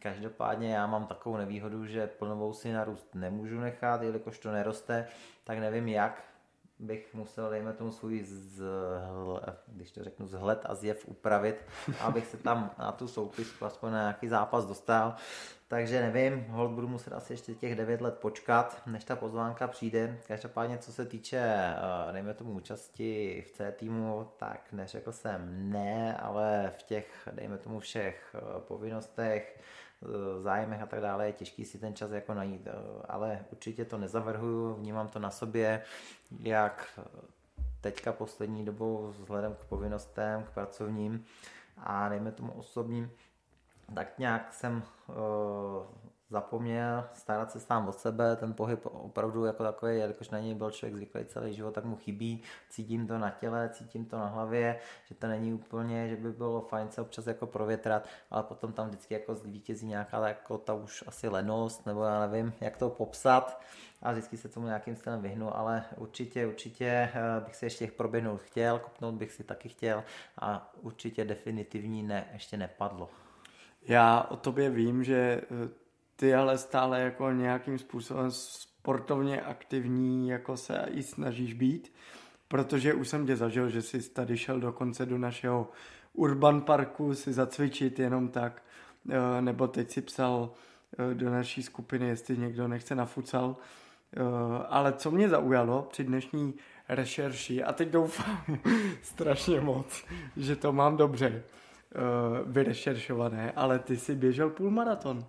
Každopádně já mám takovou nevýhodu, že plnovou si narůst nemůžu nechat, jelikož to neroste, tak nevím jak bych musel, dejme tomu, svůj zhl, když to řeknu, vzhled a zjev upravit, abych se tam na tu soupisku aspoň na nějaký zápas dostal. Takže nevím, hold budu muset asi ještě těch devět let počkat, než ta pozvánka přijde. Každopádně, co se týče, dejme tomu, účasti v C týmu, tak neřekl jsem ne, ale v těch, dejme tomu, všech povinnostech, zájmech a tak dále je těžký si ten čas jako najít, ale určitě to nezavrhuju, vnímám to na sobě, jak teďka poslední dobou vzhledem k povinnostem, k pracovním a dejme tomu osobním, tak nějak jsem uh, zapomněl starat se sám o sebe, ten pohyb opravdu jako takový, jelikož na něj byl člověk zvyklý celý život, tak mu chybí, cítím to na těle, cítím to na hlavě, že to není úplně, že by bylo fajn se občas jako provětrat, ale potom tam vždycky jako vítězí nějaká jako ta už asi lenost, nebo já nevím, jak to popsat, a vždycky se tomu nějakým stylem vyhnu, ale určitě, určitě bych si ještě proběhnout chtěl, kopnout bych si taky chtěl a určitě definitivní ne, ještě nepadlo. Já o tobě vím, že ty ale stále jako nějakým způsobem sportovně aktivní jako se i snažíš být, protože už jsem tě zažil, že jsi tady šel dokonce do našeho Urban Parku si zacvičit jenom tak, nebo teď si psal do naší skupiny, jestli někdo nechce na futsal. Ale co mě zaujalo při dnešní rešerši, a teď doufám strašně moc, že to mám dobře vyrešeršované, ale ty jsi běžel půlmaraton.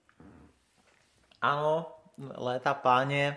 Ano, léta pláně,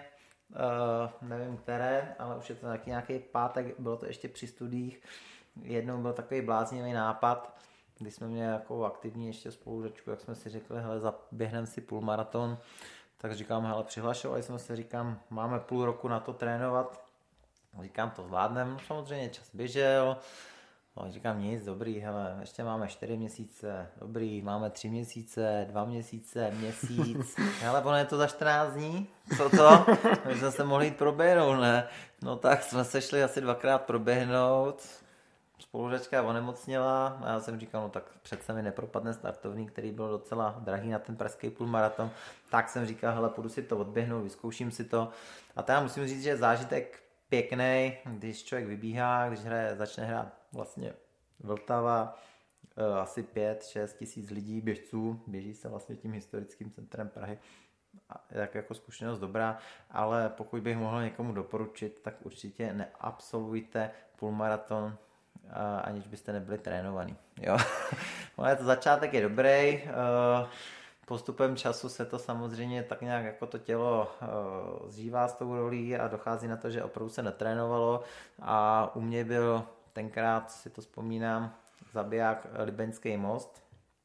uh, nevím které, ale už je to taky nějaký pátek, bylo to ještě při studiích. Jednou byl takový bláznivý nápad, když jsme měli jako aktivní ještě spolužačku, jak jsme si řekli, hele, zaběhneme si půlmaraton, tak říkám, hele, přihlašovali jsme se, říkám, máme půl roku na to trénovat, říkám, to zvládneme, samozřejmě čas běžel. No, říkám nic, dobrý, hele, ještě máme čtyři měsíce, dobrý, máme tři měsíce, dva měsíce, měsíc, hele, ono je to za čtrnáct dní, co to? My jsme se mohli jít proběhnout, ne? No tak jsme se šli asi dvakrát proběhnout, spolužačka onemocněla a já jsem říkal, no tak přece mi nepropadne startovní, který byl docela drahý na ten pražský půlmaraton, tak jsem říkal, hele, půjdu si to odběhnout, vyzkouším si to a teda musím říct, že zážitek pěkný, když člověk vybíhá, když hraje, začne hrát vlastně Vltava, asi pět šest tisíc lidí, běžců, běží se vlastně tím historickým centrem Prahy, tak jako zkušenost dobrá, ale pokud bych mohl někomu doporučit, tak určitě neabsolvujte půlmaraton, aniž byste nebyli trénovaní. Jo? Ale to začátek je dobrý, postupem času se to samozřejmě tak nějak jako to tělo uh, zžívá s tou rolí a dochází na to, že opravdu se netrénovalo a u mě byl tenkrát, si to vzpomínám, zabiják Libeňský most.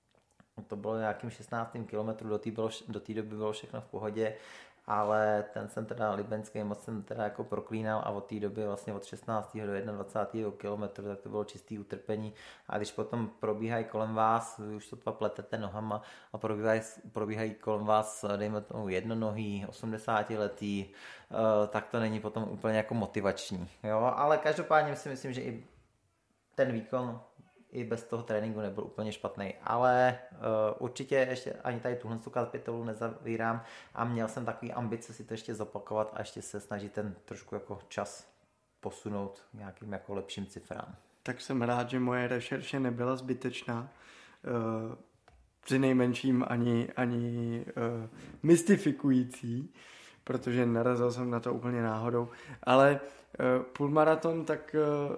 To bylo nějakým šestnáctým kilometru, do té do té doby bylo všechno v pohodě, ale ten jsem teda Libeňský most jsem teda jako proklínal a od té doby vlastně od šestnáctého do dvacátého prvního kilometru, tak to bylo čistý utrpení a když potom probíhají kolem vás, vy už to dva pletete nohama a probíhají, probíhají kolem vás, dejme tomu jednonohý, osmdesátiletý, tak to není potom úplně jako motivační, jo, ale každopádně si myslím, že i ten výkon i bez toho tréninku nebyl úplně špatný, ale uh, určitě ještě ani tady tuhle kapitolu nezavírám a měl jsem takový ambice si to ještě zopakovat a ještě se snažit ten trošku jako čas posunout nějakým jako lepším cifrám. Tak jsem rád, že moje rešerše nebyla zbytečná, uh, při nejmenším ani, ani uh, mystifikující, protože narazil jsem na to úplně náhodou, ale uh, půlmaraton, tak uh,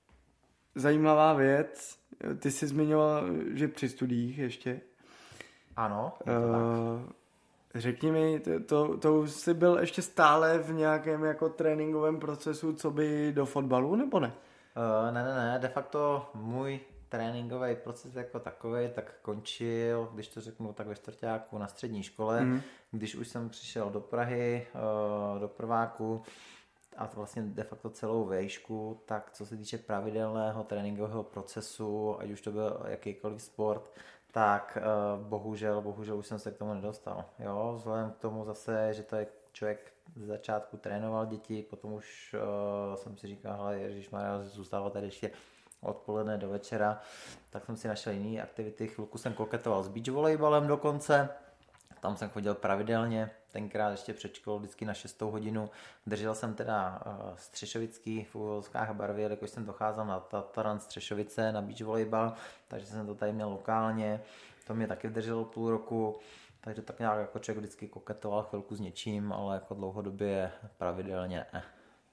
zajímavá věc. Ty jsi zmiňoval, že při studiích ještě. Ano. Uh, řekni mi, to, to, to jsi byl ještě stále v nějakém jako tréninkovém procesu, co by do fotbalu, nebo ne? Uh, ne, ne, ne, de facto můj tréninkový proces jako takový tak končil, když to řeknu, tak ve čtvrťáku na střední škole, mm. když už jsem přišel do Prahy, uh, do prváku, a to vlastně de facto celou vejšku, tak co se týče pravidelného tréninkového procesu, ať už to byl jakýkoliv sport, tak uh, bohužel, bohužel už jsem se k tomu nedostal. Jo, vzhledem k tomu zase, že to je člověk z začátku trénoval děti, potom už uh, jsem si říkal, hele, ježišmarja, zůstává tady ještě odpoledne do večera, tak jsem si našel jiné aktivity. Chvilku jsem koketoval s beach volejbalem dokonce, tam jsem chodil pravidelně, tenkrát ještě před školou vždycky na šestou hodinu. Držel jsem teda střešovický v uvozovkách barvy, jakož jsem docházel na Tataran Střešovice, na beach volejbal, takže jsem to tady měl lokálně. To mě taky vydrželo půl roku, takže tak nějak jako člověk vždycky koketoval chvilku s něčím, ale jako dlouhodobě pravidelně ne.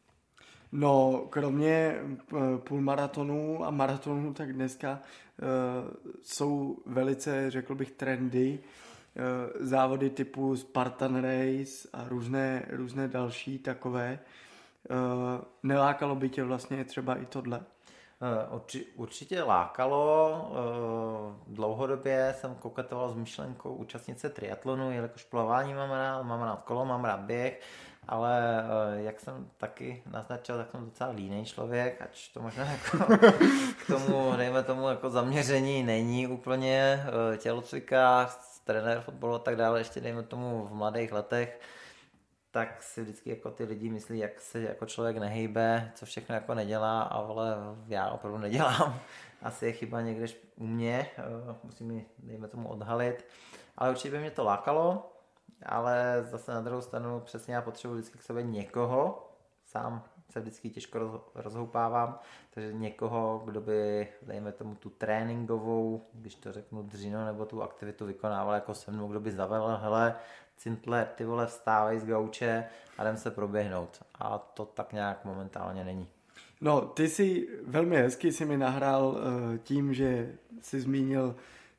No, kromě půlmaratonů a maratonů, tak dneska uh, jsou velice, řekl bych, trendy, uh, závody typu Spartan Race a různé, různé další takové. Uh, nelákalo by tě vlastně třeba i tohle? Urči, určitě lákalo, dlouhodobě jsem koketoval s myšlenkou účastnice triatlonu, jelikož plavání mám rád, mám rád kolo, mám rád běh, ale jak jsem taky naznačil, tak jsem docela línej člověk, ač to možná jako k tomu, dejme tomu, jako zaměření není úplně tělocvikář, trenér fotbalu a tak dále, ještě dejme tomu v mladých letech, tak si vždycky jako ty lidi myslí, jak se jako člověk nehejbe, co všechno jako nedělá, ale já opravdu nedělám. Asi je chyba někde u mě, musím ji, dejme tomu, odhalit. Ale určitě by mě to lákalo, ale zase na druhou stranu přesně já potřebuji vždycky k sobě někoho, sám se vždycky těžko rozhoupávám, takže někoho, kdo by, dejme tomu, tu tréninkovou, když to řeknu dřinu, nebo tu aktivitu vykonával jako se mnou, kdo by zavedl, hele, Cintler, ty vole, vstávej z gauče a jdem se proběhnout. A to tak nějak momentálně není. No, ty si velmi hezky si mi nahrál uh, tím, že jsi zmínil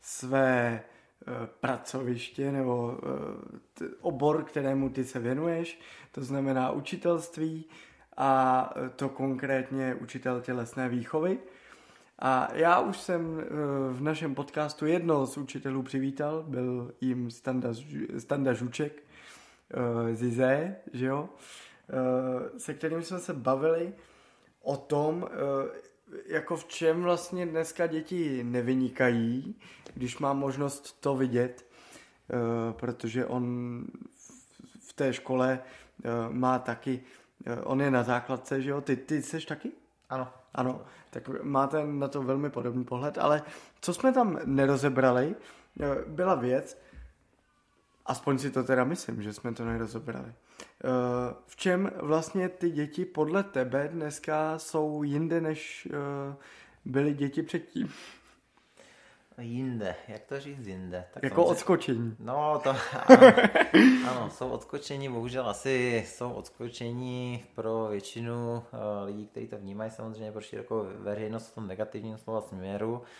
své uh, pracoviště nebo uh, t- obor, kterému ty se věnuješ, to znamená učitelství a to konkrétně učitel tělesné výchovy. A já už jsem uh, v našem podcastu jednoho z učitelů přivítal, byl jim Standa, Standa Žuček uh, z Izé, že jo, uh, se kterým jsme se bavili o tom, jako v čem vlastně dneska děti nevynikají, když mám možnost to vidět, protože on v té škole má taky, on je na základce, že jo, ty, ty seš taky? Ano. Ano, tak máte na to velmi podobný pohled, ale co jsme tam nerozebrali, byla věc, aspoň si to teda myslím, že jsme to nerozebrali. V čem vlastně ty děti podle tebe dneska jsou jinde, než byly děti předtím? Jinde, jak to říct jinde? Tak jako samozřejmě... odskočení. No to ano, ano, jsou odskočení, bohužel asi jsou odskočení pro většinu uh, lidí, kteří to vnímají, samozřejmě pro širokou veřejnost v tom negativním slova směru. Uh,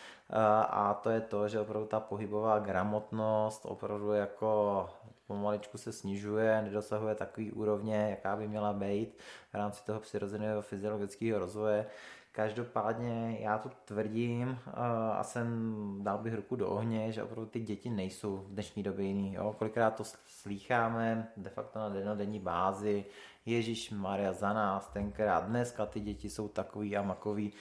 a to je to, že opravdu ta pohybová gramotnost opravdu jako pomaličku se snižuje, nedosahuje takový úrovně, jaká by měla být v rámci toho přirozeného fyziologického rozvoje. Každopádně já to tvrdím a jsem, dal bych ruku do ohně, že opravdu ty děti nejsou v dnešní době jiný. Jo? Kolikrát to slýcháme de facto na dennodenní bázi, Ježíš Maria za nás, tenkrát dneska ty děti jsou takový a makový.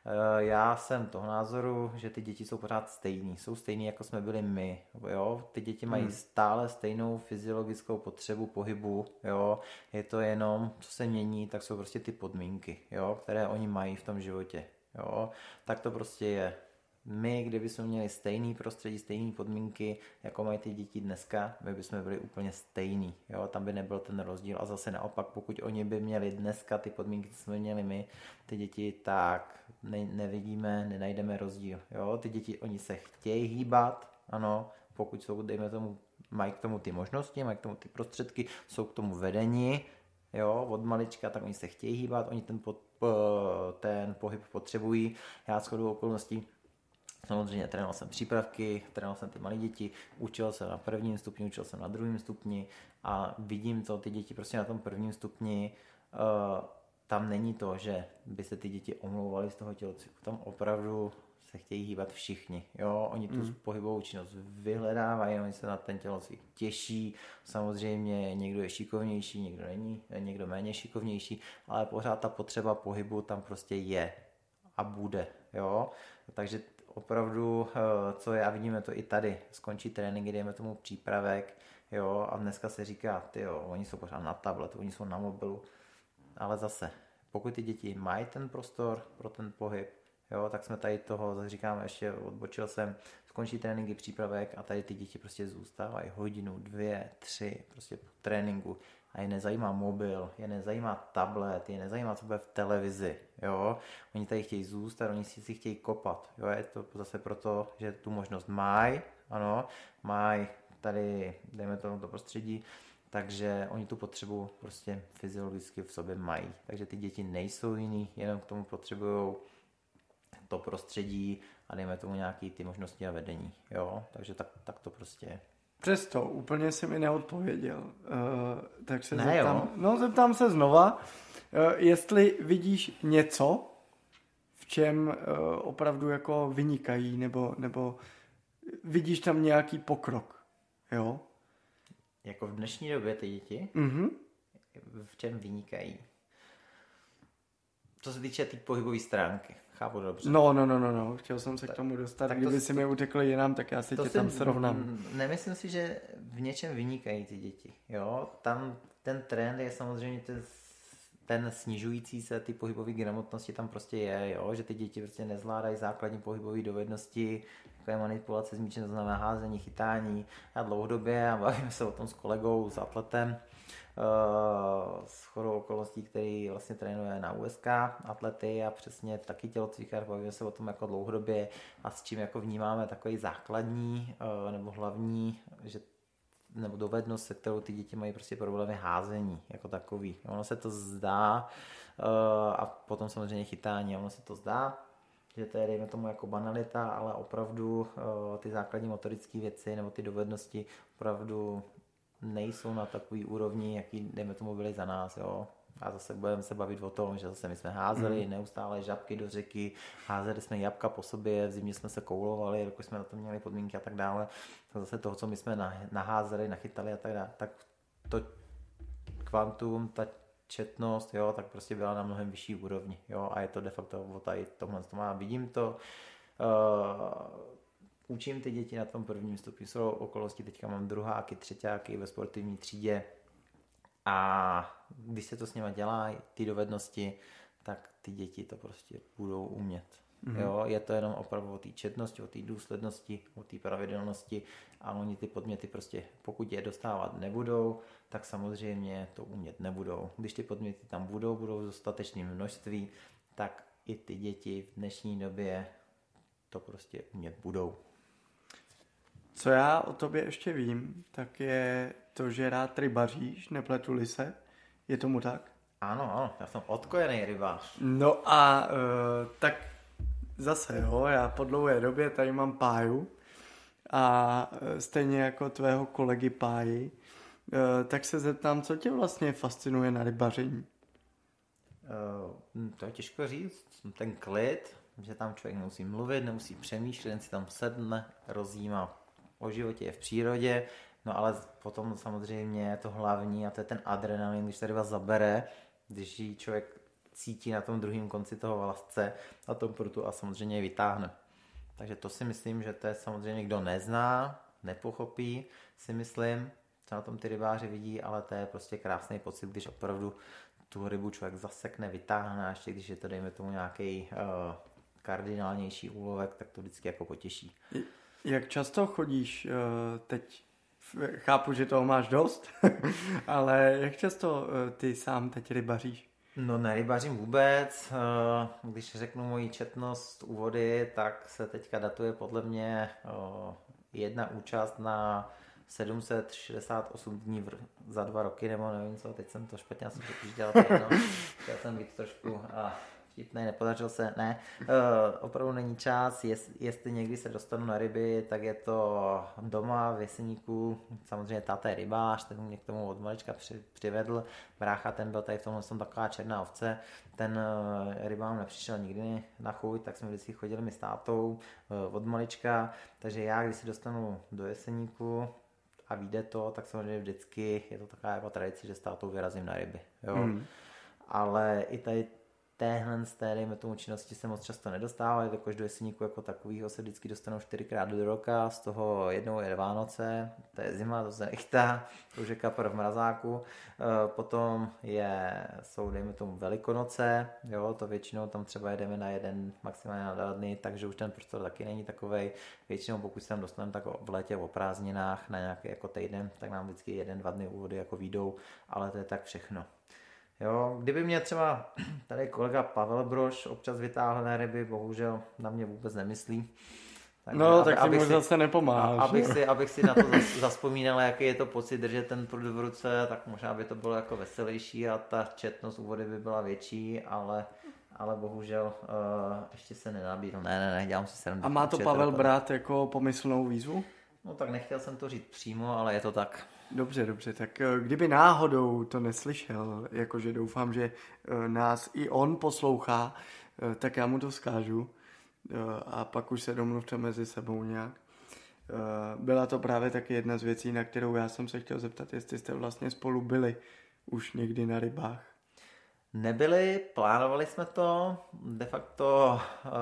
Já jsem toho názoru, že ty děti jsou pořád stejný, jsou stejný, jako jsme byli my, jo? Ty děti mají hmm. stále stejnou fyziologickou potřebu pohybu, jo? Je to jenom, co se mění, tak jsou prostě ty podmínky, jo? Které oni mají v tom životě, jo? Tak to prostě je. My, kdybychom měli stejný prostředí, stejné podmínky, jako mají ty děti dneska, my bychom byli úplně stejný, jo? Tam by nebyl ten rozdíl a zase naopak, pokud oni by měli dneska ty podmínky, co jsme měli my, ty děti, tak ne, nevidíme, nenajdeme rozdíl, jo? Ty děti, oni se chtějí hýbat, ano, pokud jsou, dejme tomu, mají k tomu ty možnosti, mají k tomu ty prostředky, jsou k tomu vedení, jo, od malička, tak oni se chtějí hýbat, oni ten, pod, ten pohyb potřebují. Já shodou okolností samozřejmě trénoval jsem přípravky, trénoval jsem ty malé děti, učil jsem na prvním stupni, učil jsem na druhém stupni a vidím to, ty děti prostě na tom prvním stupni, uh, tam není to, že by se ty děti omlouvaly z toho tělocviku, tam opravdu se chtějí hýbat všichni, jo, oni tu mm. pohybovou činnost vyhledávají, oni se na ten tělocvik těší, samozřejmě někdo je šikovnější, někdo není, někdo méně šikovnější, ale pořád ta potřeba pohybu tam prostě je a bude, jo, takže opravdu, co já vidíme to i tady, skončí tréninky, dejme tomu přípravek, jo, a dneska se říká, tyjo, oni jsou pořád na tabletu, oni jsou na mobilu, ale zase, pokud ty děti mají ten prostor pro ten pohyb, jo, tak jsme tady toho, tak říkám, ještě odbočil jsem, skončí tréninky, přípravek a tady ty děti prostě zůstávají hodinu, dvě, tři, prostě po tréninku a je nezajímá mobil, je nezajímá tablet, je nezajímá, co bude v televizi, jo, oni tady chtějí zůstat, oni si si chtějí kopat, jo, je to zase proto, že tu možnost mají, ano, mají tady, dejme tomu to prostředí, takže oni tu potřebu prostě fyziologicky v sobě mají. Takže ty děti nejsou jiný, jenom k tomu potřebují to prostředí a dejme tomu nějaký ty možnosti a vedení. Jo? Takže tak, tak to prostě je. Přesto úplně si mi neodpověděl. Uh, tak se ne, zeptám, jo. no zeptám se znova, uh, jestli vidíš něco, v čem uh, opravdu jako vynikají, nebo, nebo vidíš tam nějaký pokrok, jo? Jako v dnešní době ty děti, Mm-hmm. v čem vynikají? Co se týče té tý pohybové stránky, chápu dobře. No, no, no, no, no, chtěl jsem se tak, k tomu dostat, tak kdyby to, si mi utekl jinam, tak já si tě tam srovnám. Nemyslím si, že v něčem vynikají ty děti, jo, tam ten trend je samozřejmě ten, ten snižující se ty pohybové gramotnosti tam prostě je, jo, že ty děti prostě nezvládají základní pohybové dovednosti, jako je manipulace s míčem, to znamená házení, chytání. Já dlouhodobě, a bavíme se o tom s kolegou, s atletem, s shodou okolností, který vlastně trénuje na U S K atlety a přesně taky tělocvikář, bavíme se o tom jako dlouhodobě a s čím jako vnímáme takový základní nebo hlavní, že nebo dovednost, se kterou ty děti mají prostě problémy házení jako takový. Ono se to zdá a potom samozřejmě chytání, ono se to zdá, že to je, dejme tomu, jako banalita, ale opravdu ty základní motorické věci nebo ty dovednosti opravdu nejsou na takový úrovni, jaký, dejme tomu, byli za nás, jo. A zase budeme se bavit o tom, že zase my jsme házeli mm. neustále žabky do řeky, házeli jsme jabka po sobě, v zimě jsme se koulovali, jakož jsme na to měli podmínky a tak dále. Tak zase toho, co my jsme naházeli, nachytali a tak dále, tak to kvantum, ta četnost, jo, tak prostě byla na mnohem vyšší úrovni, jo, a je to de facto o tady tomhle tom. A vidím to, uh, učím ty děti na tom prvním stupni, jsou okolosti, teďka mám druháky, třeťáky ve sportovní třídě a když se to s nima dělá, ty dovednosti, tak ty děti to prostě budou umět. Mm-hmm. Jo, je to jenom opravdu o té četnosti, o té důslednosti, o té pravidelnosti a oni ty podměty prostě, pokud je dostávat nebudou, tak samozřejmě to umět nebudou. Když ty podměty tam budou, budou v dostatečném množství, tak i ty děti v dnešní době to prostě umět budou. Co já o tobě ještě vím, tak je to, že rád rybaříš, nepletu-li se. Je tomu tak? Ano, ano, já jsem odkojený rybář. No a uh, tak zase jo, já po dlouhé době tady mám Páju a stejně jako tvého kolegy Páji, uh, tak se zeptám, co tě vlastně fascinuje na rybaření? Uh, to je těžko říct, ten klid, že tam člověk nemusí mluvit, nemusí přemýšlet, jen si tam sedne, rozjímá o životě v přírodě, no ale potom samozřejmě to hlavní a to je ten adrenalin, když ta ryba zabere, když ji člověk cítí na tom druhém konci toho vlasce a tom prutu a samozřejmě ji vytáhne. Takže to si myslím, že to je samozřejmě, kdo nezná, nepochopí, si myslím, co na tom ty rybáři vidí, ale to je prostě krásný pocit, když opravdu tu rybu člověk zasekne, vytáhne a ještě když je to, dejme tomu, nějaký uh, kardinálnější úlovek, tak to vždycky jako potěší. Jak často chodíš uh, teď? Chápu, že toho máš dost, ale jak často uh, ty sám teď rybaříš? No nerybařím vůbec, uh, když řeknu moji četnost úvody, tak se teďka datuje podle mě uh, jedna účast na sedm set šedesát osm dní v, za dva roky, nebo nevím co, teď jsem to špatně asi potížděl, no, chtěl jsem být trošku uh, vtipnej, nepodařil se, ne, uh, opravdu není čas, jest, jestli někdy se dostanu na ryby, tak je to doma v Jeseníku, samozřejmě táta je rybář, ten mě k tomu od malička při, přivedl, brácha ten byl tady v tomhle jsem taková černá ovce, ten uh, rybám nepřišel nikdy na chuť, tak jsme vždycky chodili my s tátou uh, od malička, takže já, když se dostanu do Jeseníku a vyjde to, tak samozřejmě vždycky je to taková jako tradice, že s tátou vyrazím na ryby, jo. Mm. Ale i tady téhle z té, dejme tomu, činnosti se moc často nedostávají, jakož do Jeseníku jako takovýho se vždycky dostanou čtyřikrát do roka, z toho jednou je Vánoce, to je zima, to se nechystá, to už je kapr v mrazáku, potom je, jsou, dejme tomu, Velikonoce, jo, to většinou tam třeba jedeme na jeden, maximálně na dva dny, takže už ten prostor taky není takovej, většinou pokud se tam dostaneme, tak v létě o prázdninách na nějaký jako týden, tak nám vždycky jeden, dva dny úvody jako výjdou, ale to je tak všechno. Jo, kdyby mě třeba tady kolega Pavel Brož občas vytáhl na ryby, bohužel na mě vůbec nemyslí. Tak no, aby, tak ti mu zase nepomáháš. Abych si, abych si na to zaspomínal, jaký je to pocit držet ten prut v ruce, tak možná by to bylo jako veselější a ta četnost úvody by byla větší, ale, ale bohužel uh, ještě se nenabídl. Ne, ne, ne, dělám si srandu. A má to Pavel brát jako pomyslnou výzvu? No tak nechtěl jsem to říct přímo, ale je to tak. Dobře, dobře, tak kdyby náhodou to neslyšel, jakože doufám, že nás i on poslouchá, tak já mu to vzkážu a pak už se domluvte mezi sebou nějak. Byla to právě taky jedna z věcí, na kterou já jsem se chtěl zeptat, jestli jste vlastně spolu byli už někdy na rybách. Nebyli, plánovali jsme to, de facto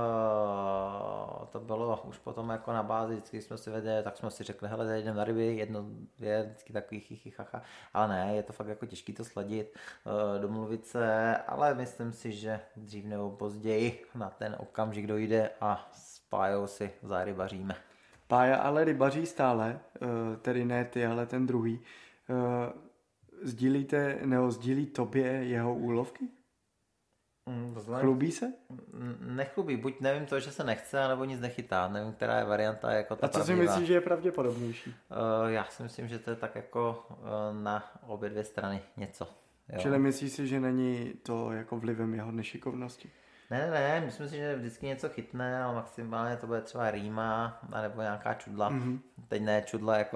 uh, to bylo už potom jako na bázi, vždycky jsme si věděli, tak jsme si řekli, hele, jdeme na ryby, jedno, dvě, vždycky takový chichy, chacha, ale ne, je to fakt jako těžký to sladit, uh, domluvit se, ale myslím si, že dřív nebo později na ten okamžik dojde a s Pájou si zarybaříme. Pája ale rybaří stále, uh, tedy ne ty, ale ten druhý. Uh, Sdílíte, nebo sdílí tobě jeho úlovky? Mm, Chlubí se? Nechlubí, buď nevím to, že se nechce, nebo nic nechytá. Nevím, která je varianta jako ta. A co pravdivá. si myslíš, že je pravděpodobnější? Uh, já si myslím, že to je tak jako uh, na obě dvě strany něco. Jo. Čili myslíš si, že není to jako vlivem jeho nešikovnosti? Ne, ne, ne, myslím si, že vždycky něco chytne, ale maximálně to bude třeba rýma, nebo nějaká čudla. Mm-hmm. Teď ne čudla jako,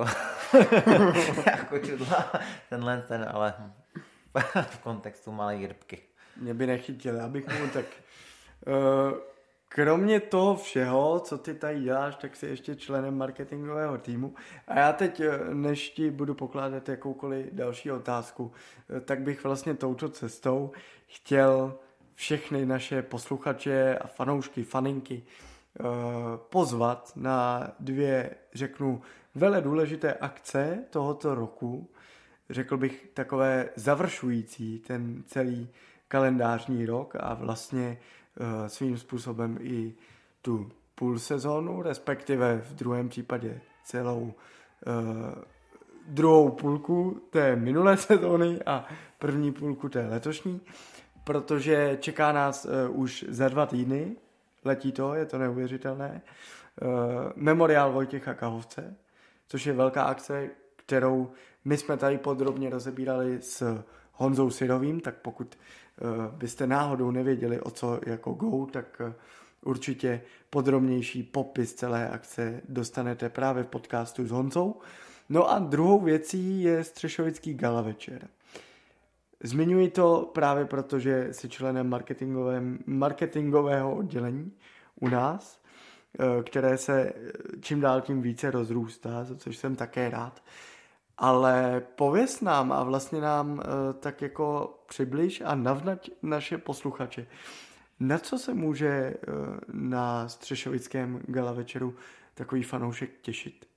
jako čudla, tenhle ten, ale v kontextu malé rybky. Mě by nechytili, abych mu tak... Uh, kromě toho všeho, co ty tady děláš, tak jsi ještě členem marketingového týmu. A já teď, než ti budu pokládat jakoukoliv další otázku, tak bych vlastně touto cestou chtěl všechny naše posluchače a fanoušky, faninky pozvat na dvě, řeknu, vele důležité akce tohoto roku. Řekl bych takové završující ten celý kalendářní rok a vlastně svým způsobem i tu půl sezónu, respektive v druhém případě celou druhou půlku té minulé sezóny a první půlku té letošní. Protože čeká nás uh, už za dva týdny, letí to, je to neuvěřitelné, uh, Memoriál Vojtěcha Kahovce, což je velká akce, kterou my jsme tady podrobně rozebírali s Honzou Syrovým, tak pokud uh, byste náhodou nevěděli, o co jako go, tak uh, určitě podrobnější popis celé akce dostanete právě v podcastu s Honzou. No a druhou věcí je Střešovický gala večer. Zmiňuji to právě proto, že jsi členem marketingového oddělení u nás, které se čím dál tím více rozrůstá, za což jsem také rád. Ale pověz nám a vlastně nám tak jako přibliž a navnať naše posluchače. Na co se může na Střešovickém gala večeru takový fanoušek těšit?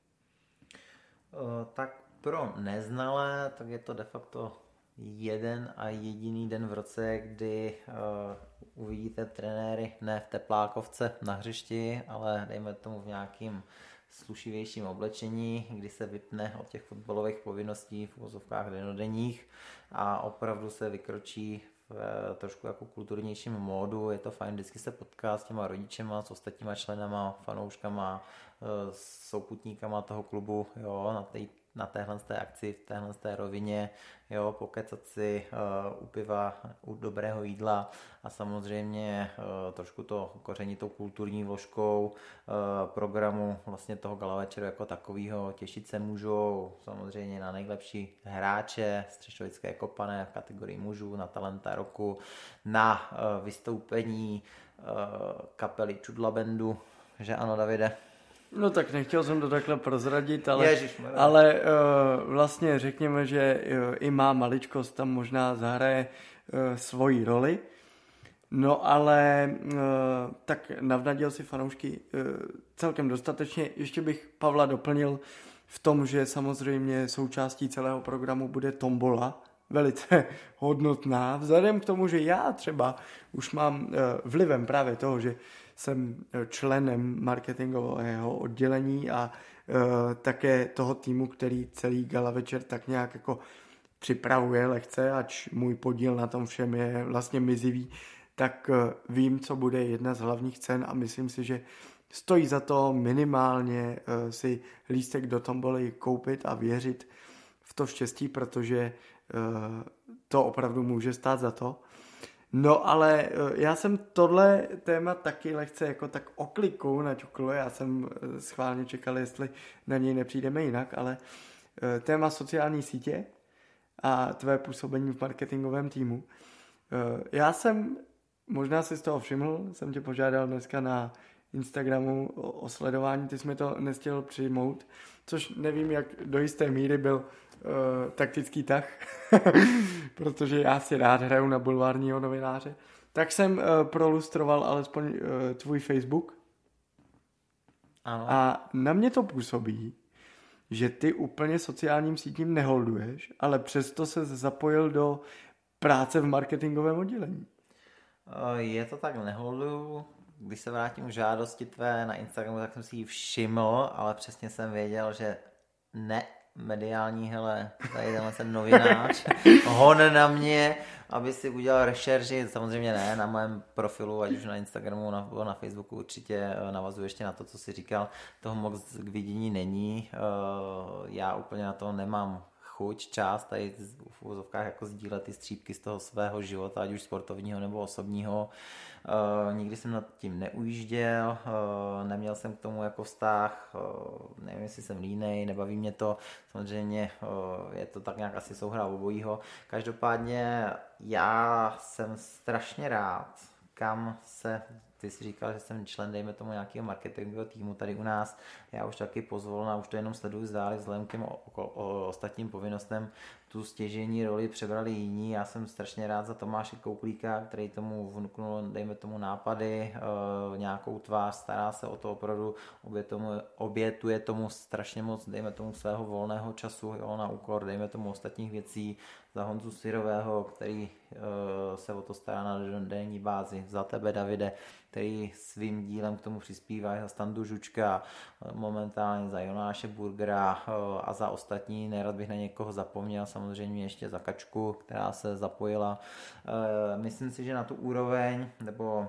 Tak pro neznalé, tak je to de facto jeden a jediný den v roce, kdy uh, uvidíte trenéry ne v teplákovce na hřišti, ale dejme tomu v nějakým slušivějším oblečení, kdy se vypne od těch fotbalových povinností v uvozovkách denodenních a opravdu se vykročí v uh, trošku jako kulturnějším módu. Je to fajn, vždycky se potká s těma rodičema, s ostatníma členama, fanouškama, uh, souputníkama toho klubu, jo, na té na téhle té akci, v téhle té rovině, jo, pokecat si uh, u piva, u dobrého jídla a samozřejmě uh, trošku to kořenitou kulturní vložkou uh, programu vlastně toho gala večeru jako takového. Těšit se můžou samozřejmě na nejlepší hráče Střešovické kopané v kategorii mužů, na talenta roku, na uh, vystoupení uh, kapely Čudla Bandu, že ano, Davide? No tak nechtěl jsem to takhle prozradit, ale, ale uh, vlastně řekněme, že uh, i má maličkost tam možná zahraje uh, svoji roli. No ale tak navnadil si fanoušky celkem dostatečně. Ještě bych Pavla doplnil v tom, že samozřejmě součástí celého programu bude tombola, velice hodnotná, vzhledem k tomu, že já třeba už mám vlivem právě toho, že jsem členem marketingového oddělení a také toho týmu, který celý gala večer tak nějak jako připravuje lehce, ač můj podíl na tom všem je vlastně mizivý, tak vím, co bude jedna z hlavních cen a myslím si, že stojí za to minimálně si lístek do tomboly koupit a věřit v to štěstí, protože to opravdu může stát za to. No ale já jsem tohle téma taky lehce jako tak oklikou naťukl, já jsem schválně čekal, jestli na něj nepřijdeme jinak, ale téma sociální sítě a tvé působení v marketingovém týmu. Já jsem, možná si z toho všiml, jsem tě požádal dneska na Instagramu o, o sledování, ty jsi mi to nestihl přijmout, což nevím, jak do jisté míry byl uh, taktický tah, protože já si rád hraju na bulvárního novináře. Tak jsem uh, prolustroval alespoň uh, tvůj Facebook. Ano. A na mě to působí, že ty úplně sociálním sítím neholduješ, ale přesto se zapojil do práce v marketingovém oddělení. Je to tak, neholduju. Když se vrátím k žádosti tvé na Instagramu, tak jsem si ji všiml, ale přesně jsem věděl, že ne mediální, hele, tady tenhle ten novinář, hon na mě, aby si udělal rešerži, samozřejmě ne, na mém profilu, ať už na Instagramu nebo na Facebooku určitě navazuji ještě na to, co jsi říkal, toho moc k vidění není, já úplně na to nemám chuť, čas, tady v úvozovkách jako sdílet ty střípky z toho svého života, ať už sportovního nebo osobního. Uh, nikdy jsem nad tím neujížděl, uh, neměl jsem k tomu jako vztah, uh, nevím, jestli jsem línej, nebaví mě to, samozřejmě uh, je to tak nějak asi souhra obojího. Každopádně já jsem strašně rád, kam se, ty jsi říkal, že jsem člen, dejme tomu, nějakého marketingového týmu tady u nás, já už taky pozvolna, už to jenom sleduju zdále vzhledem k těm o, o, o, ostatním povinnostem, tu stěžejní roli přebrali jiní, já jsem strašně rád za Tomáše Kouklíka, který tomu vnuknul, dejme tomu, nápady, e, nějakou tvář, stará se o to opravdu, obětuje, obětuje tomu strašně moc, dejme tomu, svého volného času, jo, na úkor, dejme tomu, ostatních věcí, za Honzu Syrového, který e, se o to stará na denní bázi, za tebe, Davide, který svým dílem k tomu přispívá, za Standu Žučka, momentálně za Jonáše Burgera e, a za ostatní, nerad bych na někoho zapomněl, samozřejmě ještě za Kačku, která se zapojila. E, myslím si, že na tu úroveň, nebo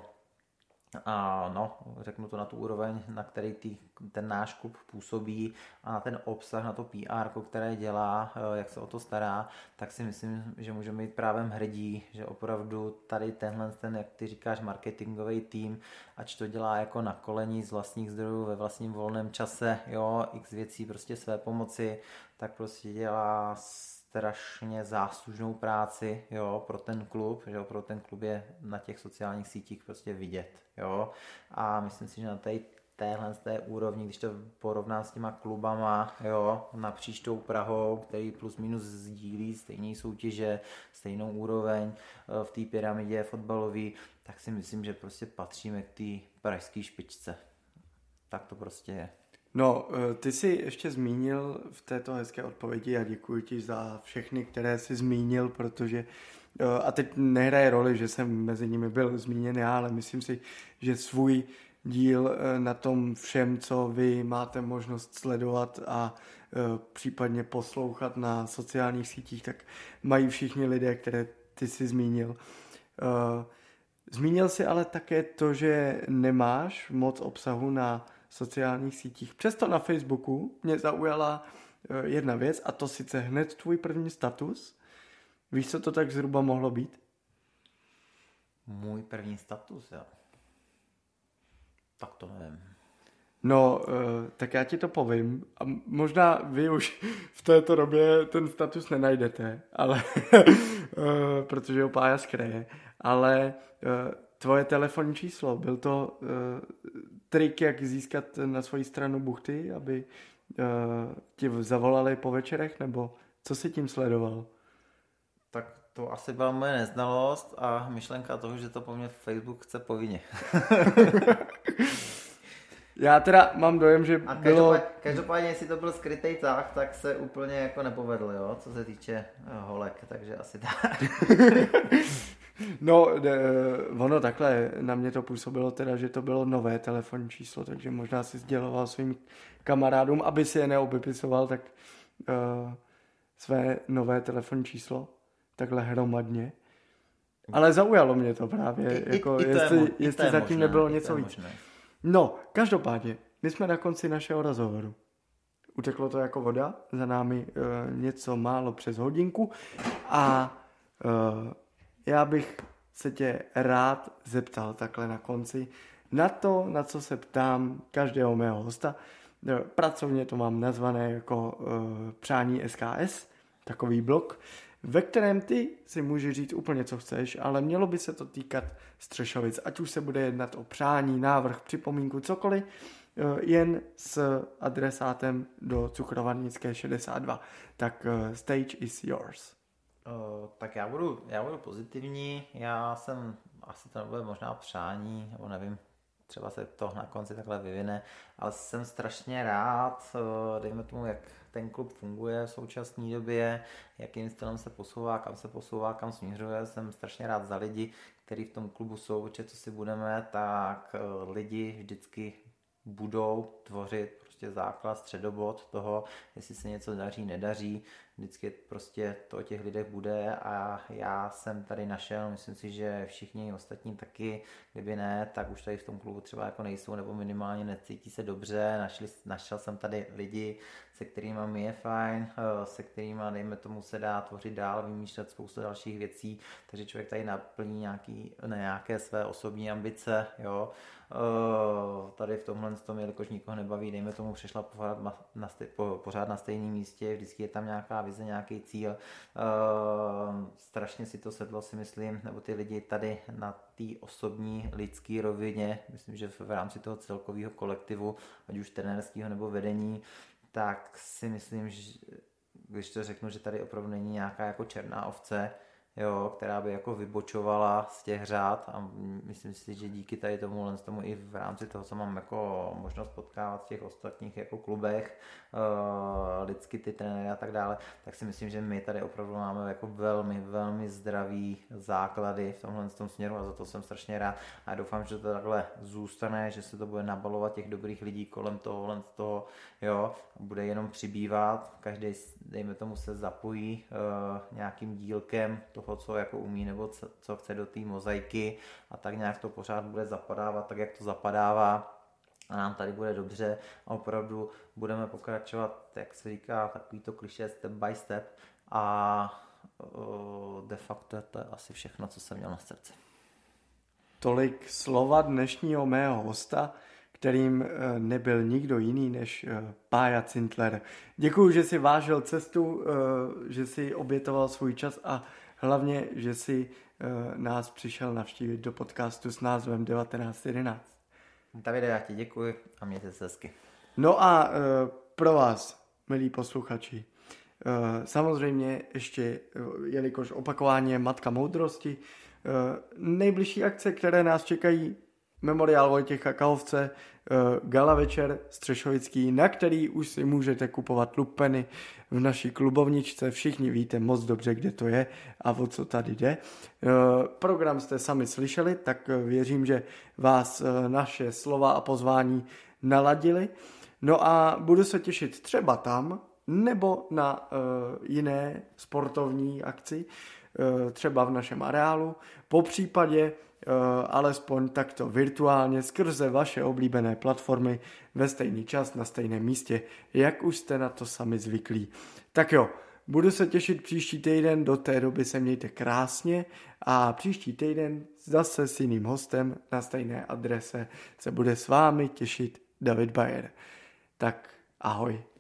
a no, řeknu to na tu úroveň, na který tý, ten náš klub působí a na ten obsah, na to P R, které dělá, jak se o to stará, tak si myslím, že můžeme být právem hrdí, že opravdu tady tenhle, ten, jak ty říkáš, marketingový tým, ač to dělá jako na kolení z vlastních zdrojů ve vlastním volném čase, jo, x věcí prostě své pomoci, tak prostě dělá strašně záslužnou práci, jo, pro ten klub, že jo, pro ten klub je na těch sociálních sítích prostě vidět, jo, a myslím si, že na té téhle z té úrovni, když to porovnám s těma klubama, jo, napříč tou Prahou, který plus minus sdílí stejné soutěže, stejnou úroveň v té pyramidě fotbalový, tak si myslím, že prostě patříme k té pražské špičce. Tak to prostě je. No, ty jsi ještě zmínil v této hezké odpovědi a děkuji ti za všechny, které jsi zmínil, protože, a teď nehraje roli, že jsem mezi nimi byl zmíněn já, ale myslím si, že svůj díl na tom všem, co vy máte možnost sledovat a případně poslouchat na sociálních sítích, tak mají všichni lidé, které ty jsi zmínil. Zmínil jsi ale také to, že nemáš moc obsahu na sociálních sítích. Přesto na Facebooku mě zaujala jedna věc, a to sice hned tvůj první status. Víš, co to tak zhruba mohlo být? Můj první status, jo. Tak to nevím. No, tak já ti to povím. A možná vy už v této době ten status nenajdete, ale protože ho Pája skryje. Ale tvoje telefonní číslo, byl to trik, jak získat na svoji stranu buchty, aby ti zavolali po večerech, nebo co si tím sledoval? Tak to asi byla moje neznalost a myšlenka toho, že to po mně Facebook chce povinně. Já teda mám dojem, že a bylo... každopádně, každopádně, jestli to byl skrytej tah, tak se úplně jako nepovedl, jo, co se týče holek, takže asi tak. No, ono takhle, na mě to působilo teda, že to bylo nové telefonní číslo, takže možná si sděloval svým kamarádům, aby si je neobepisoval, tak uh, své nové telefonní číslo, takhle hromadně. Ale zaujalo mě to právě, I, jako i, i jestli, mo- jestli zatím možné, nebylo něco víc. Možné. No, každopádně, my jsme na konci našeho rozhovoru. Uteklo to jako voda, za námi uh, něco málo přes hodinku a uh, já bych se tě rád zeptal takhle na konci na to, na co se ptám každého mého hosta. Pracovně to mám nazvané jako uh, přání S K S, takový blog, ve kterém ty si můžeš říct úplně, co chceš, ale mělo by se to týkat Střešovic, ať už se bude jednat o přání, návrh, připomínku, cokoliv, uh, jen s adresátem do Cukrovarnické šedesát dva. Tak uh, stage is yours. Uh, tak já budu, já budu pozitivní, já jsem, asi to nebude možná přání, nebo nevím, třeba se to na konci takhle vyvine, ale jsem strašně rád, uh, dejme tomu, jak ten klub funguje v současné době, jakým stylem se posouvá, kam se posouvá, kam směřuje, jsem strašně rád za lidi, kteří v tom klubu jsou, protože co si budeme, tak uh, lidi vždycky budou tvořit prostě základ, středobod toho, jestli se něco daří, nedaří, vždycky prostě to o těch lidech bude a já jsem tady našel, myslím si, že všichni ostatní taky, kdyby ne, tak už tady v tom klubu třeba jako nejsou nebo minimálně necítí se dobře, našli, našel jsem tady lidi, se kterými mi je fajn, se kterými, dejme tomu, se dá tvořit dál, vymýšlet spoustu dalších věcí, takže člověk tady naplní nějaký, ne, nějaké své osobní ambice, jo. Tady v tomhle tom, jelikož nikoho nebaví, dejme tomu, přešla pořád na, stej, po, pořád na stejném místě, vždycky je tam nějaká vize, nějaký cíl. Strašně si to sedlo, si myslím, nebo ty lidi tady na té osobní lidské rovině, myslím, že v rámci toho celkového kolektivu, ať už trenérského nebo vedení, tak si myslím, že když to řeknu, že tady opravdu není nějaká jako černá ovce, jo, která by jako vybočovala z těch řád a myslím si, že díky tady tomu, tomu i v rámci toho, co mám jako možnost potkávat v těch ostatních jako klubech, uh, lidsky ty trenéry a tak dále, tak si myslím, že my tady opravdu máme jako velmi, velmi zdravý základy v tomhle tom směru a za to jsem strašně rád a doufám, že to takhle zůstane, že se to bude nabalovat těch dobrých lidí kolem toho, z toho, jo, bude jenom přibývat, každý, dejme tomu, se zapojí uh, nějakým dílkem toho, co jako umí nebo co, co chce do té mozaiky a tak nějak to pořád bude zapadávat tak, jak to zapadává a nám tady bude dobře a opravdu budeme pokračovat, jak se říká, takový to klišé step by step a uh, de facto to je asi všechno, co jsem měl na srdci. Tolik slova dnešního mého hosta, kterým nebyl nikdo jiný než Pája Cintler. Děkuju, že si vážil cestu, že si obětoval svůj čas a hlavně, že si nás přišel navštívit do podcastu s názvem devatenáct jedenáct. Davide, já ti děkuji a mějte se hezky. No a pro vás, milí posluchači, samozřejmě ještě, jelikož opakování je matka moudrosti, nejbližší akce, které nás čekají, Memoriál Vojtěcha Kahovce, gala večer střešovický, na který už si můžete kupovat lupeny v naší klubovničce. Všichni víte moc dobře, kde to je a o co tady jde. Program jste sami slyšeli, tak věřím, že vás naše slova a pozvání naladili. No a budu se těšit třeba tam, nebo na jiné sportovní akci, třeba v našem areálu, po případě Uh, alespoň takto virtuálně skrze vaše oblíbené platformy ve stejný čas na stejném místě, jak už jste na to sami zvyklí. Tak jo, budu se těšit příští týden, do té doby se mějte krásně a příští týden zase s jiným hostem na stejné adrese se bude s vámi těšit David Bayer. Tak ahoj.